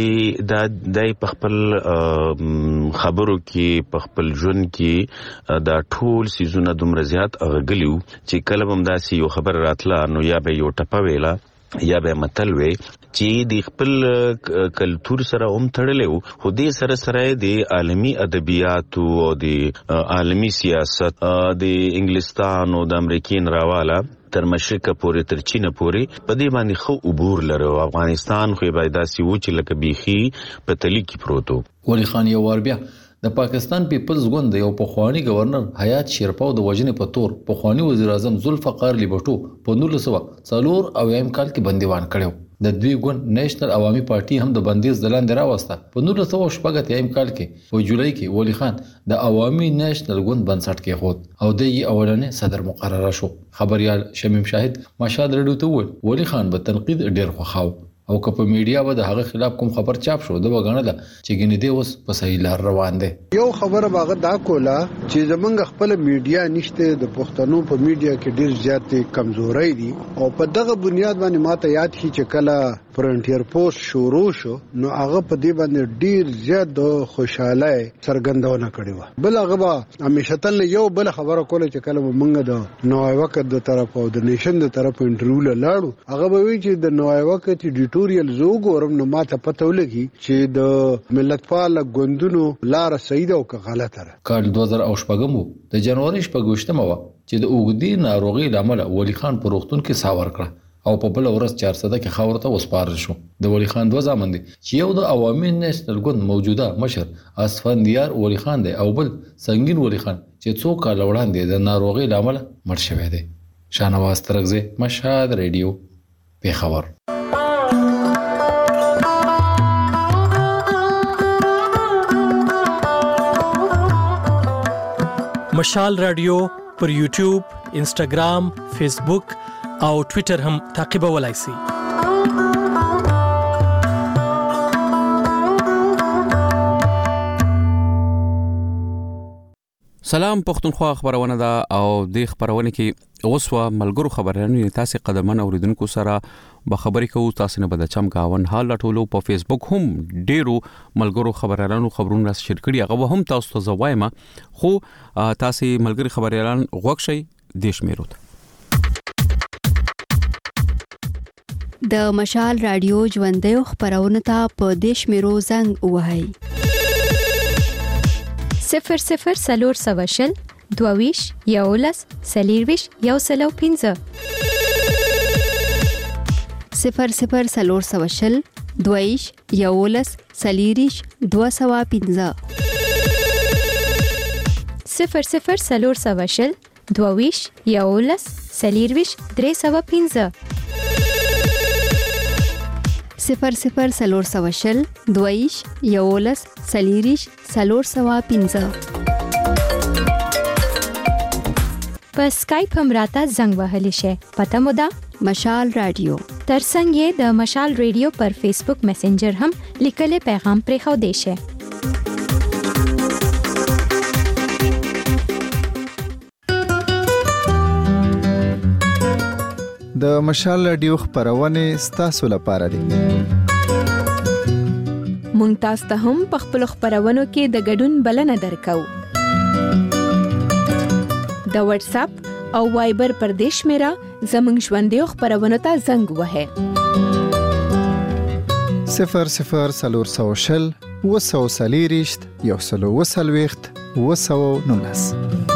چې د دای په خپل خبرو کې په خپل ژوند کې د ټول سيزونه دومره زیات غلیو چې کله هم داسي یو خبر راتله نو یا به یو ټپه ویلا یا به متل وی چې د خپل کلچر سره هم تړلې خو دې سره سره د عالمي ادبیات او د عالمي سیاست د انګلستان او د امریکین راواله تر مشرق پورې تر چین پورې په دې باندې خو عبور لرو. افغانستان خو به داسي و چې لکه بيخي په تلی کې پروتو. ولی خان یو ور بیا د پاکستان پیپلز ګوند یو پخوانی گورنر حیات شیرپاو د وژنې په تور پخوانی وزیر اعظم ذوالفقار لیبټو په نولس سوه څلور اویایم کال کې بندیوان کړو. د دوی ګوند نېشنل عوامي پارټي هم د بندیز د لاندې راوسته. په نولس سوه شپږ اتیایم کال کې په جولای کې ولی خان د عوامي نېشنل ګوند بنسټ کېښود او د یې اولنې صدر مقرره شو. خبريال شمیم شاهد مشهد رډیو ته وویل ولی خان به تنقید ډیر خوښاو او که په میډیا به د هغه خلاف کوم خبر چاپ شو د وګڼله چې ګینې دی اوس په صحیح لار روان دی. یو خبره باغ دا کوله چې زمونږ خپل میډیا نشته د پښتنو په میډیا کې ډیر زیات کمزوري دي او په دغه بنیاد باندې ماته یاد شي چې کله فرنټیر پوسټ شروع شو نو هغه په دې باندې ډیر زیات د خوشاله څرګندونه کړې و. بل هغه همیشه تل یو بل خبره کوله چې کله مونږ د نوای وخت د طرف او د نیشن د طرف انټرویو لاړو هغه به وی چې د نوای وخت ایډیټوریال زو ګورم نو ماته پته ولګي چې د ملت پال غوندونو لار صحیح ده او که غلطه ده. کال دوه زره شپږم د جنوري شپږم و چې د اوګدي ناروغي لامل ولی خان په روغتون کې ساور کړ او په بل ورځ چار سده کې خاورته وسپارل شو. د ولی خان دوه زامن دي چې یو د عوامي نېشنل ګوند موجوده مشر اسفندیار ولی خان دی او بل سنگین ولی خان چې څو کال وړاندې د ناروغي لامل مړ شوی دی. شانواز ترغزه مشهد رادیو پیښور. مشال رادیو پر یوټیوب، انسټاګرام، فیسبوک او ټوئیټر هم تعقیبولای شئ. سلام پښتونخوا خبرونه ده او د خبرونه کې اوسوا ملګرو خبرونه تاسو قدمن اوریدونکو سره به خبرې کوو. تاسو نه بد چم گاون حال ټولو په فیسبوک هم ډیرو ملګرو خبرانو خبرونه شیر کړي هغه هم تاسو ته زوایم خو تاسو ملګری خبريالان غوښ شي دیش میروت. د مشال رادیو ژوندې خبرونه ته په دیش میرو زنګ وهاي صفر صفر سلور سواشل دوویش یولس سلیرویش یو سلو پینزه صفر صفر سلور سواشل دوویش یولس سلیریش دو سوا پینزه صفر صفر سلور سواشل دوویش یولس سلیرویش درې سوا پینزه صفر صفر سلور سواشل دویش یولس سلیریش سلور سوا پینزه. په سکایپ هم راته زنګ وهلی شي. پته مو ده مشال رادیو. ترڅنګ یې د مشال رادیو پر فیسبوک میسنجر هم لیکلي پیغام پرې خو دی شي. د مشال رادیو خبرونه ستاسو لپاره دي. مونږ تاسو ته هم په خپل خبرونو کې د ګډون بلنه درکو. د واتس اپ او وایبر پر دیش میرا زمنګ ژوندې خبرونه ته زنګ وهه صفر صفر سلور سوشل وسو سلیریشت یو سلو وسلويخت وسو نونس.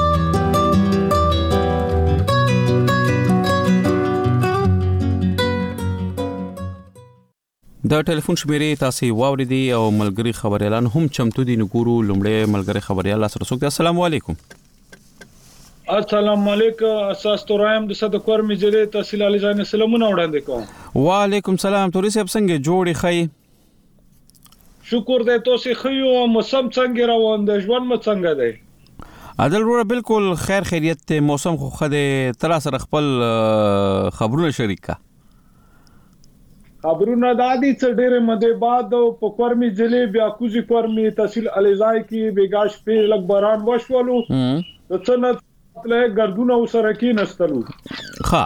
د ټلیفون شمیرې تاسو واوریدي او ملګری خبريالان هم چمتو دي نګورو. لومړی ملګری خبريال سره څوک دی؟ السلام علیکم. السلام علیکم. اساس تورایم د صدقور میجره تحصیل علی ځان سلامونه وړاندې کوم. وعلیکم سلام. توري صاحب څنګه جوړی خی؟ شکر دې تاسو خيو موسم څنګه روان دی؟ ژوند مو څنګه دی؟ عدل وروره بالکل خیر خیریت ته. موسم خو خده تر سره خپل خبرونه شریک کا. خبرونه دادی څه ډېر مده بعد په کورمي ضلع بیا کوزي کورمي تحصیل الیزای کې بیګاش په لګ باران وشولو د څنګه له ګردونه وسره کې نستلو. ها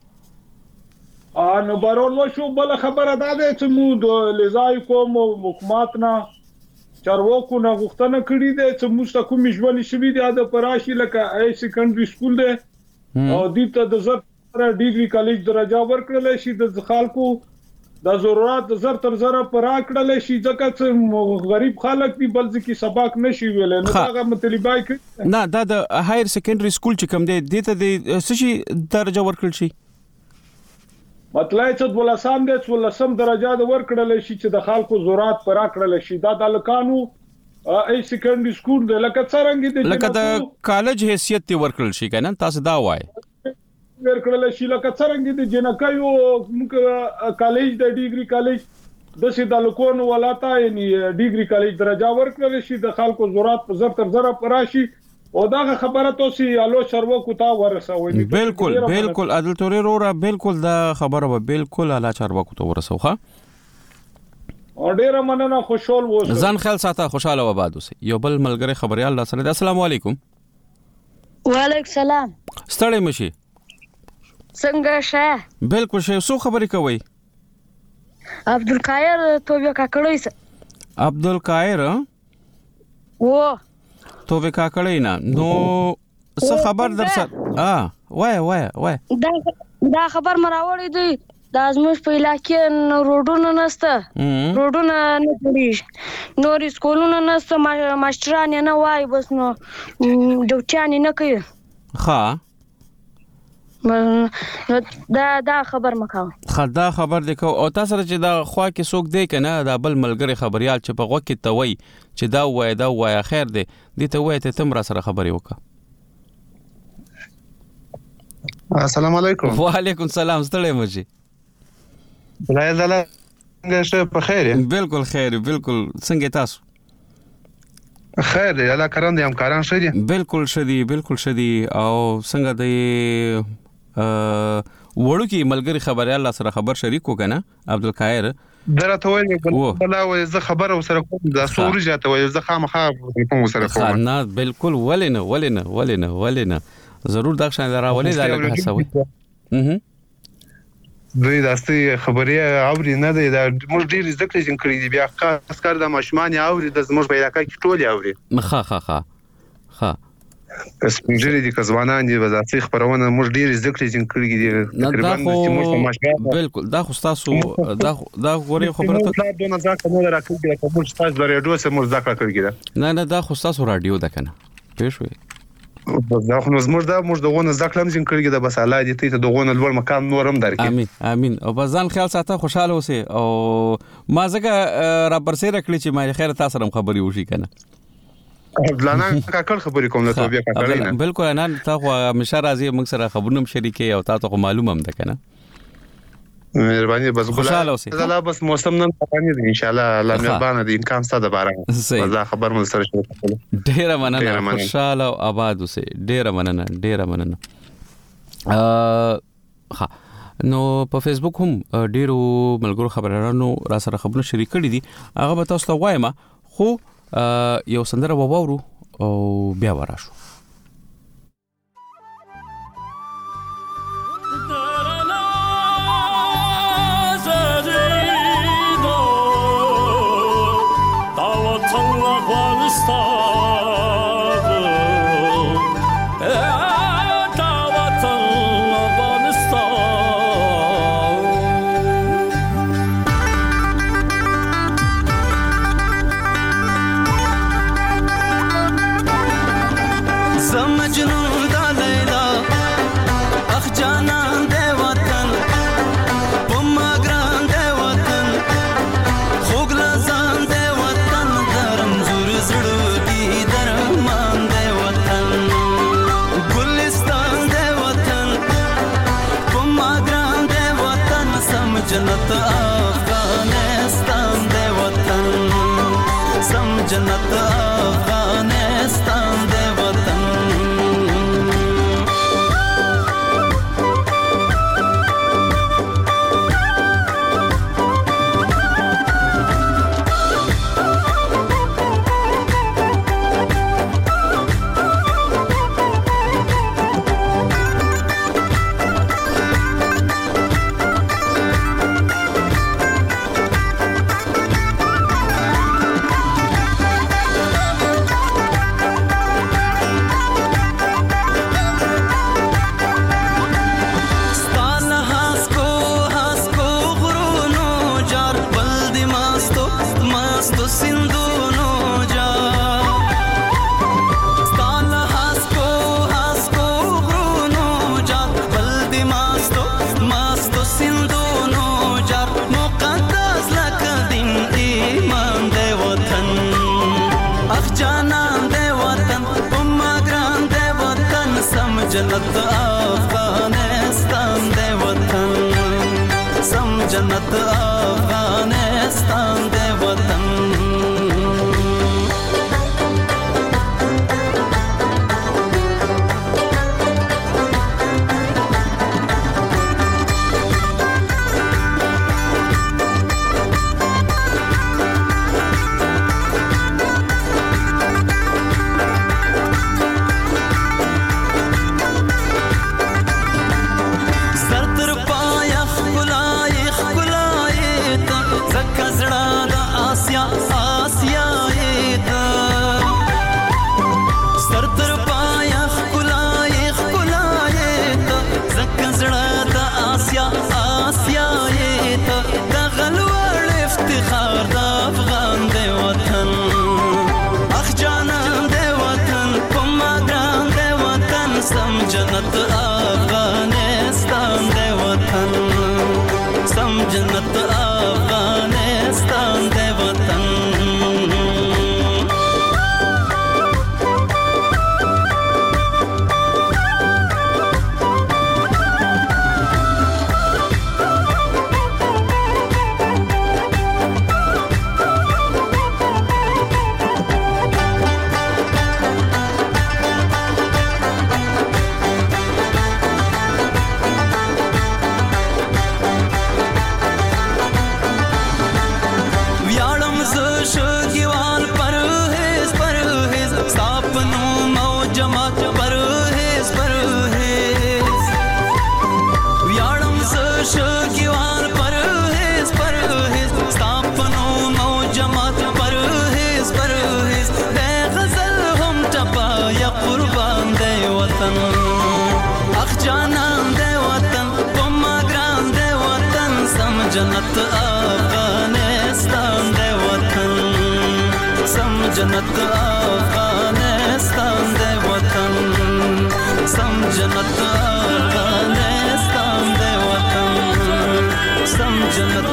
ان بارون وشو. بل خبره داده چې مو د الیزای کوم حکومت نه چارواکو نه غوښتنه کړې ده چې موږ ته کوم ژوند شوي دي د پراشي لکه ای سیکنډري سکول ده او د ته د زر ډیګري کالج درجه ورکړل شي د خلکو د ضرورت زر تر زر پر راکړل شي ځکه چې غریب خلک دي بل ځکه سبق نشي ویل نو هغه مطلبای کې نه دا د هایر سیکنډري سکول چې کوم دی دته د سشي درجه ورکړل شي مطلب چې ولسم د ولسم درجه د ورکړل شي چې د خلکو ضرورت پر راکړل شي دا د لکانو ای سیکنډري سکول د لکه څنګه دي لکه د کالج حیثیت تی ورکړل شي کنه تاسو دا وای ورکړل شي لکه څنګه د جنکایو موږ کالج د ډیګري کالج د سیدا لکونو ولاته یعنی ډیګري کالج درجه ورکړل شي د خلکو ضرورت په زر تر زر پراشي او دا خبره تاسو الو شرو کو تا ورسوي. بالکل بالکل عدل توري رورا بالکل دا خبره به بالکل اعلی چاروا کو تو ورسوخه او ډیره مننه خوشحال وو ځان خیال ساته خوشاله و بعد اوسه. یو بل ملګری خبريال الله سره. السلام علیکم. وعلیکم السلام. ستړی مشي څنګه شه؟ بالکل شه. سو خبرې کوي؟ عبدالقاهر توبه کاکړی سره. عبدالقاهر و توبه کاکړی نه نو څه خبر در سره اه وای وای وای دا دا خبر مراوړی دی د ازموش په علاقې روډونه نشته روډونه نه جوړیږي نور سکولونه نشته ماشټران نه وای بس نو ډوټیان نه کوي ها دا دا خبر مکاو خدا خبر دیکو او تاسو چې دا خوا کې څوک دی کنه دا بل ملګری خبريال چې په غو کې توي چې دا وای دا وای خیر دی دې ته وای ته تم را سره خبري وکړه. السلام علیکم. وعلیکم السلام. ستړی مو شي بلای زله څنګه په خیر یې؟ بالکل خیر بالکل. څنګه تاسو؟ خیر دی الله کرم دي همکاران شه دي؟ بالکل شدي بالکل شدي او څنګه دی وړو کې ملګری خبره الله سره خبر شریک وکنه عبدالقاهر درته وایي بلا وایي زه خبره وسره کوم دا سوري جاته وایي زه خامخا کوم وسره کوم نه بالکل ولینه ولینه ولینه ولینه ضرور دا شان راولې دا لکه حسوي اها دوی داسې خبري اوري نه دی دا موږ ډیر ذکر جن کړی دی بیا خاص کر د ماشمان اوري د زموږ په علاقې کې ټول اوري ها ها ها ها کسبنجری دي کزوانان دي وزاسي خبرونه موږ ډیر ذکر جن کړی دي تقریبا چې موږ په ماشمان بالکل دا خو تاسو دا دا غوړي خبره ته دا نه ځکه نو راکړي چې موږ تاسو د رادیو سره موږ ذکر کړی نه نه دا خو تاسو رادیو ده کنه پېښوي دا خو زموږ دا موږ دغه ذکر هم ځین کړی دا بس الله دې ته دغه لوړ مقام نورم درکې. امين امين او بزان خیال ساته خوشاله اوسه او ما زګه را برسه رکړي چې ما خیر تاسو هم خبري وشي کنه بلانا کاکل خبرې کوم له توبیا کاکل نه بالکل نه تاسو همیشه راځي موږ سره خبرونه شریکې او تاسو معلومه هم ده کنه مهرباني بس خوشاله اوسه زلا بس موسم نن پاتانه دي ان شاء الله الله مهربانه دي امکان ستاسو باران دا خبر مو سره شو ډیر مننه خوشاله او آباد اوسه ډیر مننه ډیر مننه ا ها نو په فیسبوک هم ډیرو ملګرو خبرانو را سره خبرونه شریک کړي دي هغه به تاسو ته وایم خو یو سندره وواورو او بیا وراشو. जन्नत अफगानिस्तान दे वतन सम जन्नत अफगानिस्तान दे वतन जन्नत अफगानिस्तान दे वतन सम जन्नत अफगानिस्तान दे वतन जन्नत अफगानिस्तान दे वतन सम जन्नत अफगानिस्तान दे वतन जन्नत अफगानिस्तान दे वतन सम जन्नत अफगानिस्तान दे वतन सम जन्नत अफगानिस्तान दे वतन सम जन्नत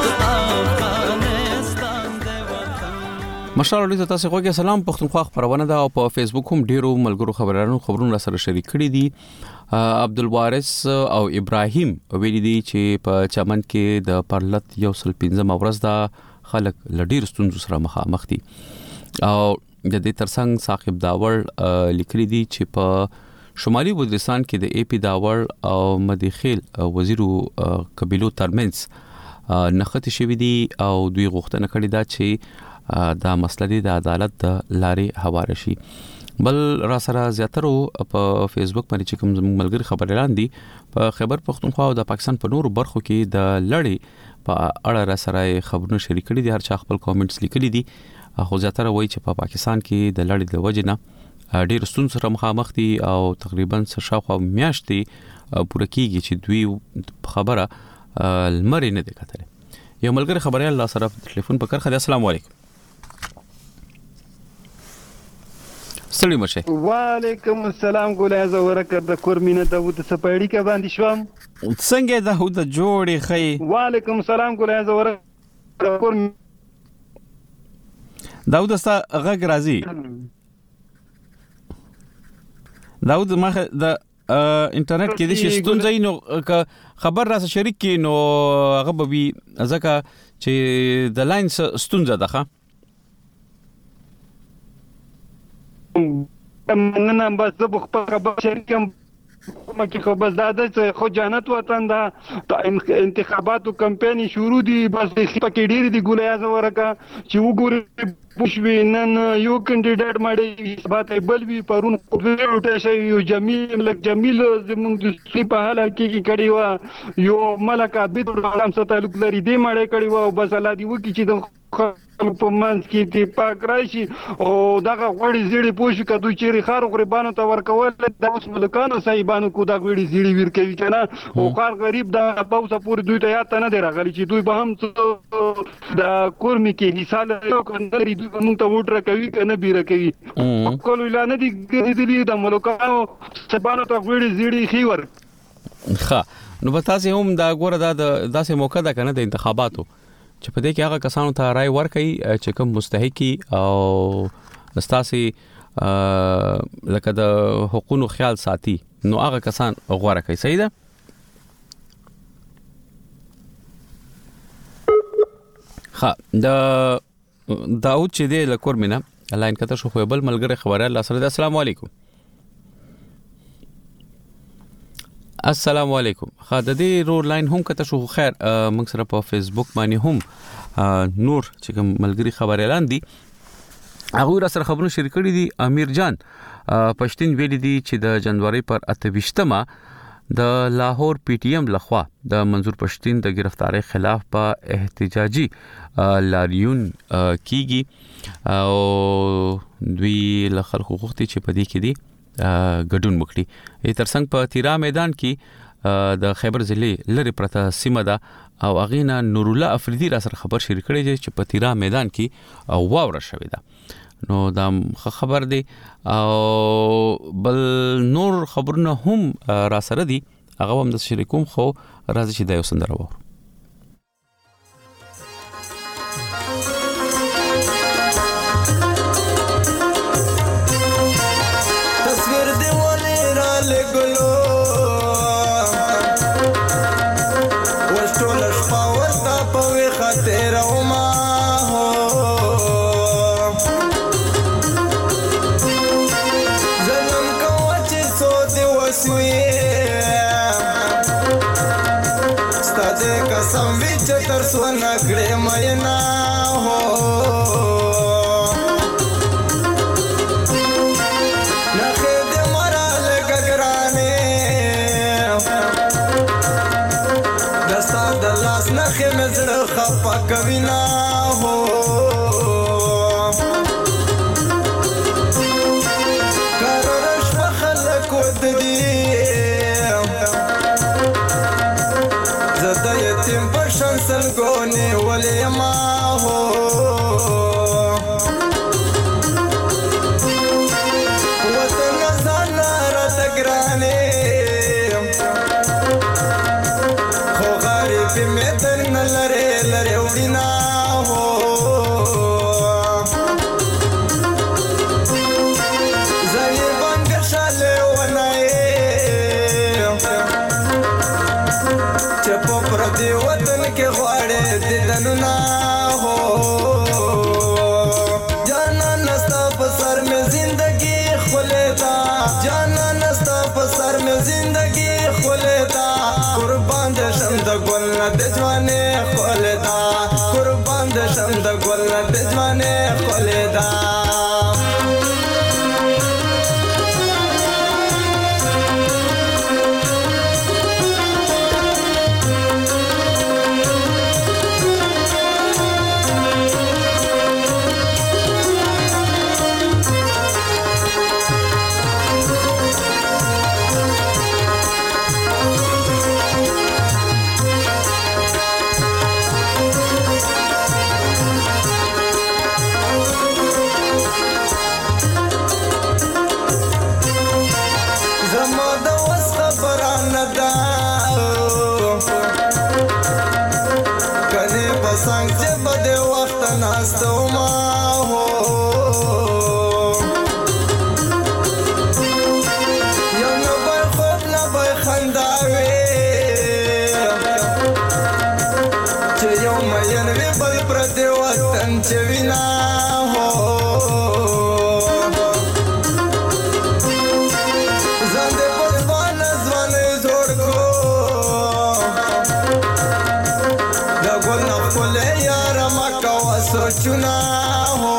अफगानिस्तान दे वतन مشال علی تاسو خوږه سلام پښتونخوا خبرونه ده او په فیسبوک هم ډیرو ملګرو خبرانو خبرونه سره شریک کړي دي. عبدالوارث او ابراهیم ویلي دي چې په چمن کې د پرلط یو سل پنځم ورځ دا خلک لډیر ستونزو سره مخامخ دي او د دې ترڅنګ ثاقب داور لیکلي دي چې په شمالي وزیرستان کې د ای پی داور او مدیخیل وزیرو قبیلو ترمنځ نخښت شوې دي او دوی غوښتنه کړې ده چې دا مسله د عدالت د لارې حواله شي. بل را سره زیاترو په فیسبوک باندې چې کوم ملګری خبر اعلان دي په خبر پښتونخوا او د پاکستان په نورو برخو کې د لړۍ په اړه را سره خبرونه شریک کړي دي. هر چا خپل کامنټس لیکلي دي خو زیاتره وایي چې په پا پاکستان کې د لړۍ د وجې نه ډېر ستونزې سره مخامخ دي او تقریبا شاوخوا میاشتې پوره کېږي چې دوی خبره لمر نه دی کتلی. یو ملګری خبري الله سره ټلیفون په کرخه. السلام علیکم. سلام مشه. وعلیکم السلام ګولای زورکه د کورمینه داوود سپېړی کې باندې شوم. څنګه داوود جوړې خې؟ وعلیکم السلام ګولای زورکه کور داوود استا غږ راځي. داوود ما د انټرنیټ کې د ستونزې نو خبر را شریک کې نو هغه به ځکه چې د لاین ستونزه ده. مننه بس زه خپل خبر شریکم مکه خو بس دا د خو جنت وطن دا انتخاباتو کمپاین شروع دي بس پکې ډېری دي ګولای زورکه چې وګوري بوشوي نن یو کینډیډیټ ماړي بات بل وی پرون کوټه شي یو جمیل لک جمیل زموږ د سی په حاله کې کړي وا یو ملک عبد الرحمن سره تعلق لري دې ماړي کړي وا بس الله دی وکي چې د په منځ کې دی پاک راشي او دغه غوړي زیړي پوښي کدو چیرې خار غریبانو ته ورکول د اوس ملکانو صاحبانو کو دا غوړي زیړي ور کوي کنه او خار غریب دا پاوسه پور دوی ته یاد نه دی راغلی چې دوی به هم د کورمي کې حصہ لري کنه دوی موږ ته ووټ راکوي کنه بیره کوي خپل اعلان دي دي د ملکانو صاحبانو ته غوړي زیړي خي ور ښه نو به تاسو هم دا ګوره دا داسې موقع ده کنه د انتخاباتو چې په دې کې هغه کسانو ته رائے ورکړي چې کوم مستحقي او استاسي لکه د حقوقو خیال ساتي نو هغه کسان غوړه کوي. صحیح ده. ها د داوود چې دی لکور مینا لاین کته شو خو بل ملګری خبره الله سره. السلام علیکم. السلام علیکم. خا د دې رو لاین هم کته شو خیر موږ سره په فیسبوک باندې هم نور چې کوم ملګری خبر اعلان دي هغه را سره خبرونه شریک کړي دي. امیر جان پښتين ویلي دي چې د جنوري پر اته د لاهور پی ټی ایم لخوا د منظور پښتين د گرفتاری خلاف په احتجاجي لاریون کیږي او دوی له خلکو غوښتي چې په دې کې دي ګډون وکړي. ای ترڅنګ په تیرا میدان کې د خیبر ضلع لری پرته سیمه ده او اغینا نور الله افریدی را سره خبر شریک کړي چې په تیرا میدان کې واوره شوې ده نو دا خبر دی او بل نور خبرونه هم را سره دي هغه هم د شریکوم خو راځي چې دا یو سندره وو تصویر دی ولې را لګلو وشټول شپه ورته په وی خاطر او ما هو زلم کوه چې سو دی وسوي ستاسو قسم وی چې تر سو نګړې مې نه هو نخې مې زړه خفه کوي نه هو قراره شپه خلک وددي زه د یتیم په شان سلګونې ولې ما هو وطن ځان راته ګرانې میتر نلره لره وینا هو زای بنگ شاله ونای چپ پر دی وطن کې غواړې ددن نه هو جانا نستا په سر مې زندگی خولتا جانا نستا په سر مې زندگی خولتا قربان د شم د ګل نه د ځوانې خولدا قربان د شم د ګل نه د ځوانې خولدا ناستو ما هو یو نه به خوب نه به خنداوي چې یو مین وی بل پر دې وطن چې وینا هو ځان دې په ځوان ځوان زوړ کو دا ګل نه خولې یار ما کا سوچنا هو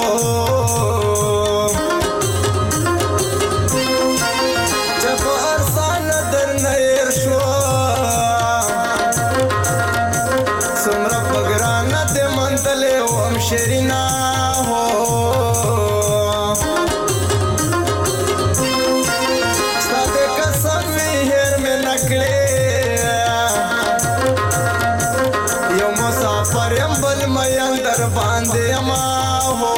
جب ارسان در نیر شو سمرا بگرانا دے منتلے وم شرینا هو ساتے قسم ہیر میں نکلے یو مسافر یم بل مین در باندې ما هو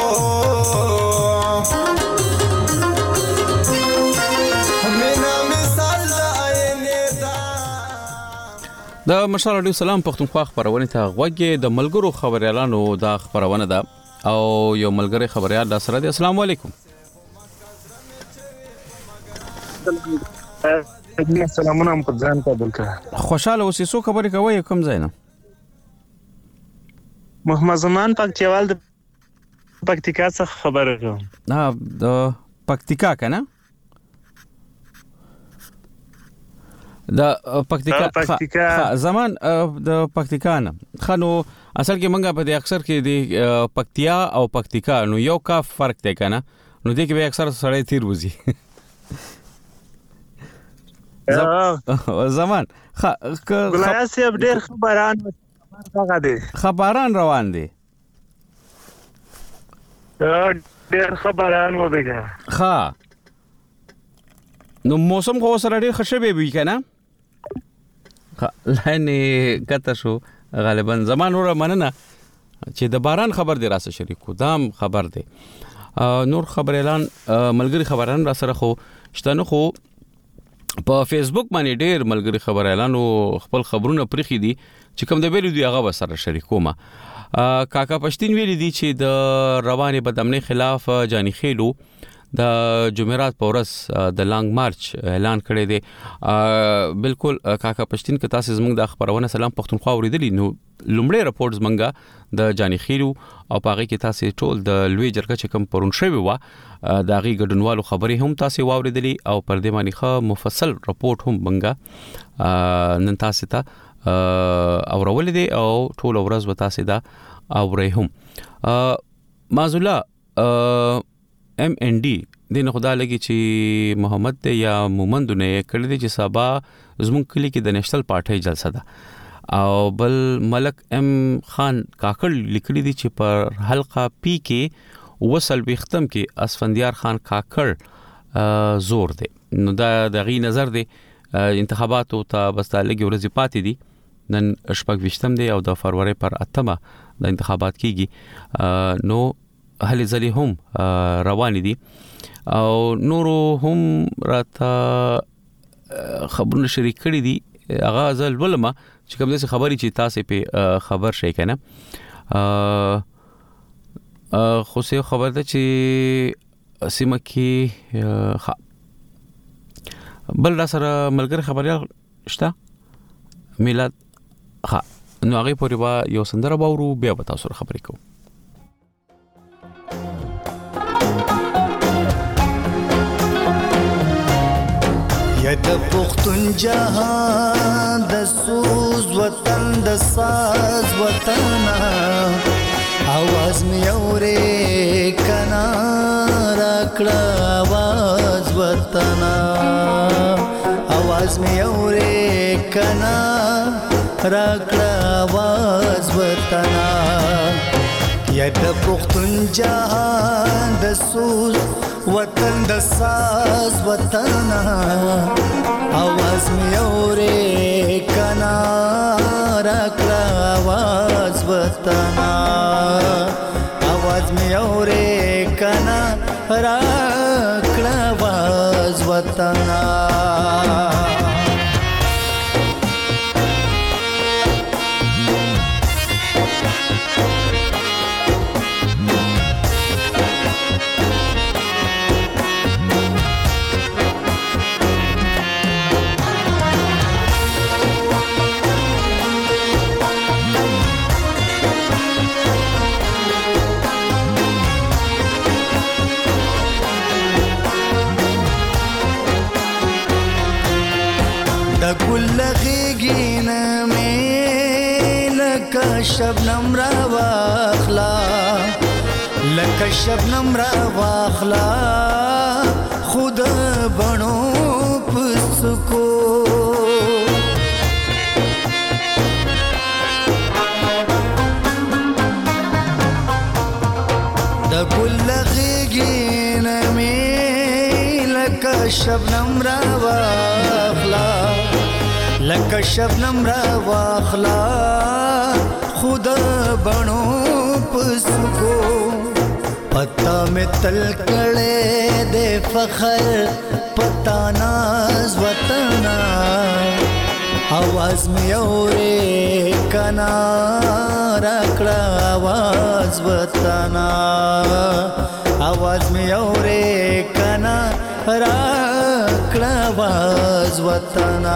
مینا مثال آینه دا د مشال رادیو سلام پښتونخوا خبرونه ته غوږی د ملګرو خبريالانو دا خبرونه ده او یو ملګری خبريال د سره دی السلام علیکم سلامونه ام ځان قبول کړه خوشاله اوسې سو خبرې کوي کوم ځای نه محمد زمان پکتیوال د پکتیکا څخه خبره کوم نه د پکتیکا کنه د پکتیکا پکتیکا زمان د پکتیکا نه خنو اصل کې منګه په دې اکثر کې د پکتیا او پکتیکا نو یو کا فرق دی کنه نو دې کې به اکثر سړی تیر وځي زمان خ ګلایاس یې ډېر خبران خبران روان دي ډېر خبران و بګه ها نو موسم خو سره ډېر خشبه وي کنه لانه کته شو غالبا زمان ور مننه چې د باران خبر دی راسه شریکو دام خبر دی نور خبر اعلان ملګری خبران را سره خو شته خو په فیسبوک باندې ډېر ملګری خبر اعلان او خپل خبرونه پرخي دي چې کوم د ویلو دی هغه سره شریکوم. کاکا پښتين ویلي دي چې د رواني بدامنۍ خلاف جاني خېلو د جمعرات په ورځ د لانګ مارچ اعلان کړی دی. بالکل کاکا پښتين که تاسو زموږ د خبرونه سلام پښتونخوا اوریدلی نو لومړی راپورټ زمونږه د جاني خېلو او پاغي کې تاسو ټول د لوی جرګه چې کوم پرون شوی و د غي ګډونوالو خبرې هم تاسو واوریدلی او پر دې باندې ښه مفصل راپورټ هم بنګا نن تاسو ته اورول دي او ټول ورځ و تاسو دا اورې هم. مازولا ام ان ډي دنه خدا لګي چې محمد یا مومند نه کړی دي چې سبا زمون کلی کې د نېشنل پارټي جلسه ده او بل ملک ام خان کاکړ لیکلي دي چې پر حلقه پی کې وصل بختم کې اسفندیار خان کاکړ زور دي. نو دا د غي نظر دي انتخاباتو ته بس لګي ورځې پاتې دي. نن شپږ وشتم دي او د فروری پر اتمه د انتخابات کیږي. نو هلي ځلې هم روان دي او نورو هم راته خبرونه شریک کړي دي. هغه ځل ولما چې کوم څه خبري چې تاسو په خبر شي کنه خو څه خبر ده چې سیمه کې بل سره ملګری خبريال شته میلاد ها نو هغه پورې با یو سندره باورو بیا به تاسو سره خبرې کوو. یا د پختون جهان د سوز وطن د ساز وطن आवाज می اورې کنا راکړه आवाज وطن आवाज می اورې کنا راکړه आवाज وطن یا د پختون جهان د سوز وطن د ساز وطن आवाज می اورې کنا راکړه आवाज وطن आवाज می اورې کنا راکړه आवाज وطن. لغیگین میں لکا شبنم را واخلا لکا شبنم را واخلا خود بنو پسکو دا گل لغیگین میں لکا شبنم را واخلا لکه شبنم را واخلا خود بنو پسکو پتا میں تل کڑے دے فخر پتا ناز وطن आवाज میں اورې کنا راکړه आवाज وطن आवाज میں اورې کنا راکړه आवाज وطن.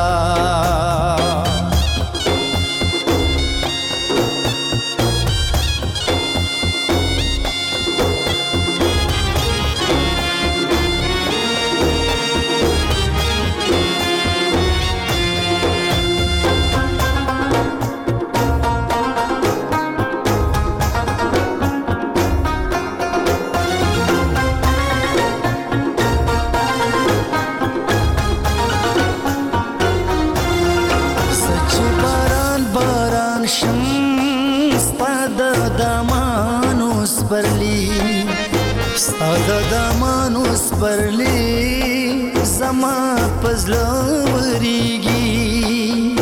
د دمانوس پرلی زما پزلا وریږي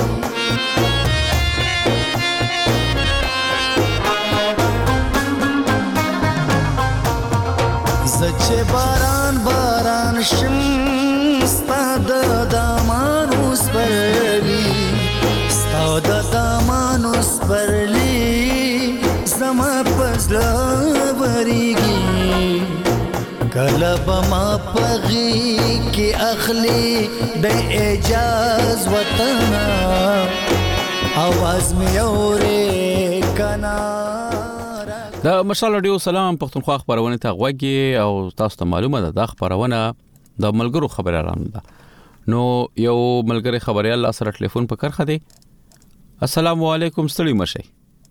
چې باران باران شم ستا د دامانو سپرلی ستا د دامانو سپرلی زما پزلا وریږي کله به ما پغی کې اخلي د اعجاز وطنا आवाज مې اورې کنا د مشال رادیو سلام پښتونخوا خبرونه ته غوږی او تاسو ته معلومه ده د خبرونه د ملګرو خبرانو ده نو یو ملګری خبري الله سره ټلیفون په کرخه دی السلام علیکم ستړي مشه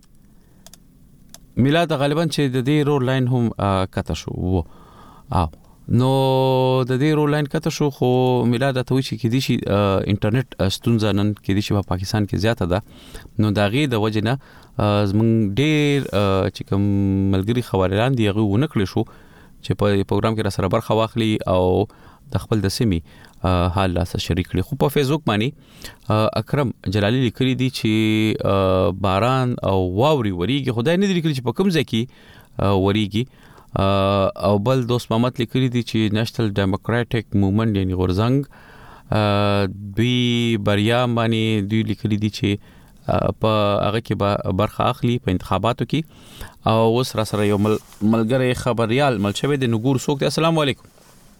میلاد غالبا چې د دې رول لاین هم کته شو او نو د دې رول لاین کته شو خو میلاد ته وی چې کې دي شي انټرنیټ ستونزه نن کې دي شي په پاکستان کې زیاته ده نو دا غي د وجنه زمونږ ډېر چې کوم ملګری خبريان دی هغه ونکړي شو چې په پروګرام کې را سره برخه واخلي او د خپل د سیمي حال لا سره شریک کړي خو په فیسبوک باندې اکرم جلالی لیکلي دي چې باران او واوري وریږي خدای نه لیکلي چې په کوم ځای کې وریږي او بل دوست محمد لیکلي دي چې نېشنل ډیموکراټک موومېنټ یعنی غورزنګ دوی بریا باندې دوی لیکلي دي چې په هغه کې برخه اخلي په انتخاباتو کې او اوس را سره یو ملګری خبريال ملچوي د نګور سوک السلام علیکم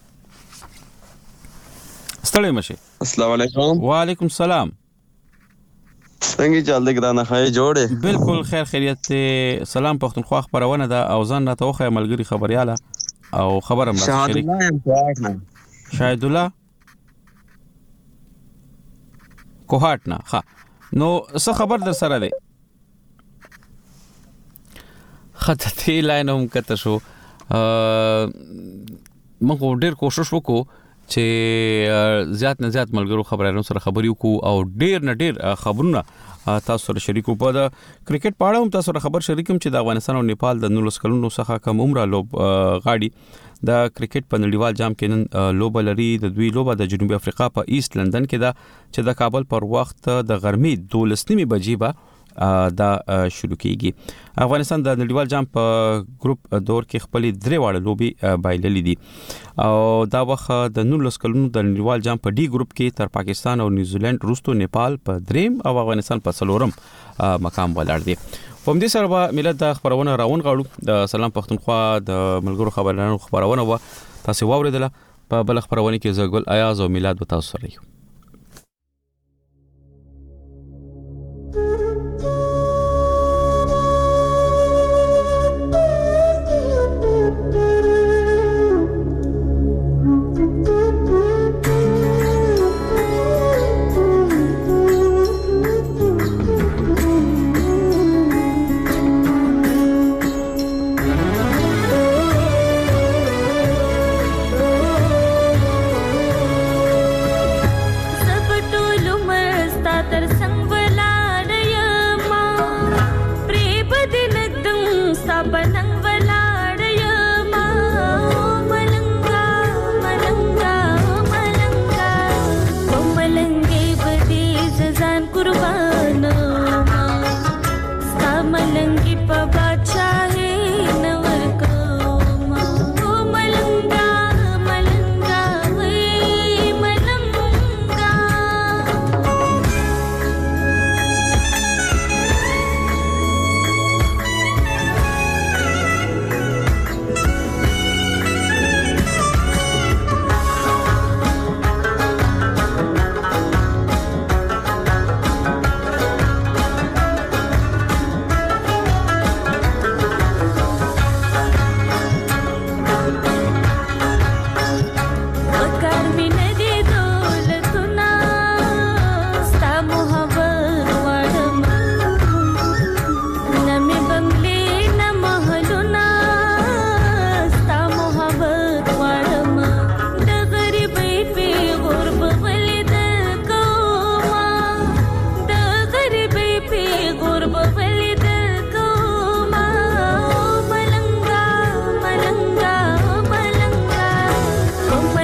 ستړي مشه السلام علیکم وعلیکم السلام څنګه چل دی ګرانه خای جوړه بالکل خیر خیریت سلام پښتونخوا خبرونه ده او ځان راته وخه ملګری خبرياله او خبرم را شهادت الله ام کوهاټ نه شاهد الله کوهاټ نه ها نو څه خبر در سره ده خطه لاین هم کته شو موږ ډېر کوشش وکړو چې زیات نه زیات ملګرو خبرانو سره خبري وکړو او ډېر نه ډېر خبرونه تاسو سره شریکو په د کرکټ په اړه هم تاسو سره خبر شریکم چې د افغانستان او نیپال د نولس کلونو څخه کم عمره لوب غاړي د کرکټ په نړیوال جام کې نن لوب لري د دوی لوبه د جنوبي افریقا په ایست لندن کې ده چې د کابل پر وخت د غرمې دولس نیمه بجې به دا شروع کیږي افغانستان د نړیوال جام په ګروپ دور کې خپل درې واړه لوبي بایللې دي او دا وخت د نولس کلونو د نړیوال جام په ډي ګروپ کې تر پاکستان او نیوزیلند روستو نیپال په دریم او افغانستان په څلورم مقام ولاړ دي په دې سره به ملت د خبرونه راون غاړو د سلام پښتونخوا د ملګرو خبرانو خبرونه و تاسو واوریدله په بل خبرونه کې زګل ایاز او میلاد و تاسو سره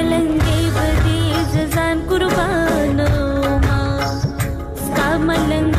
मलंग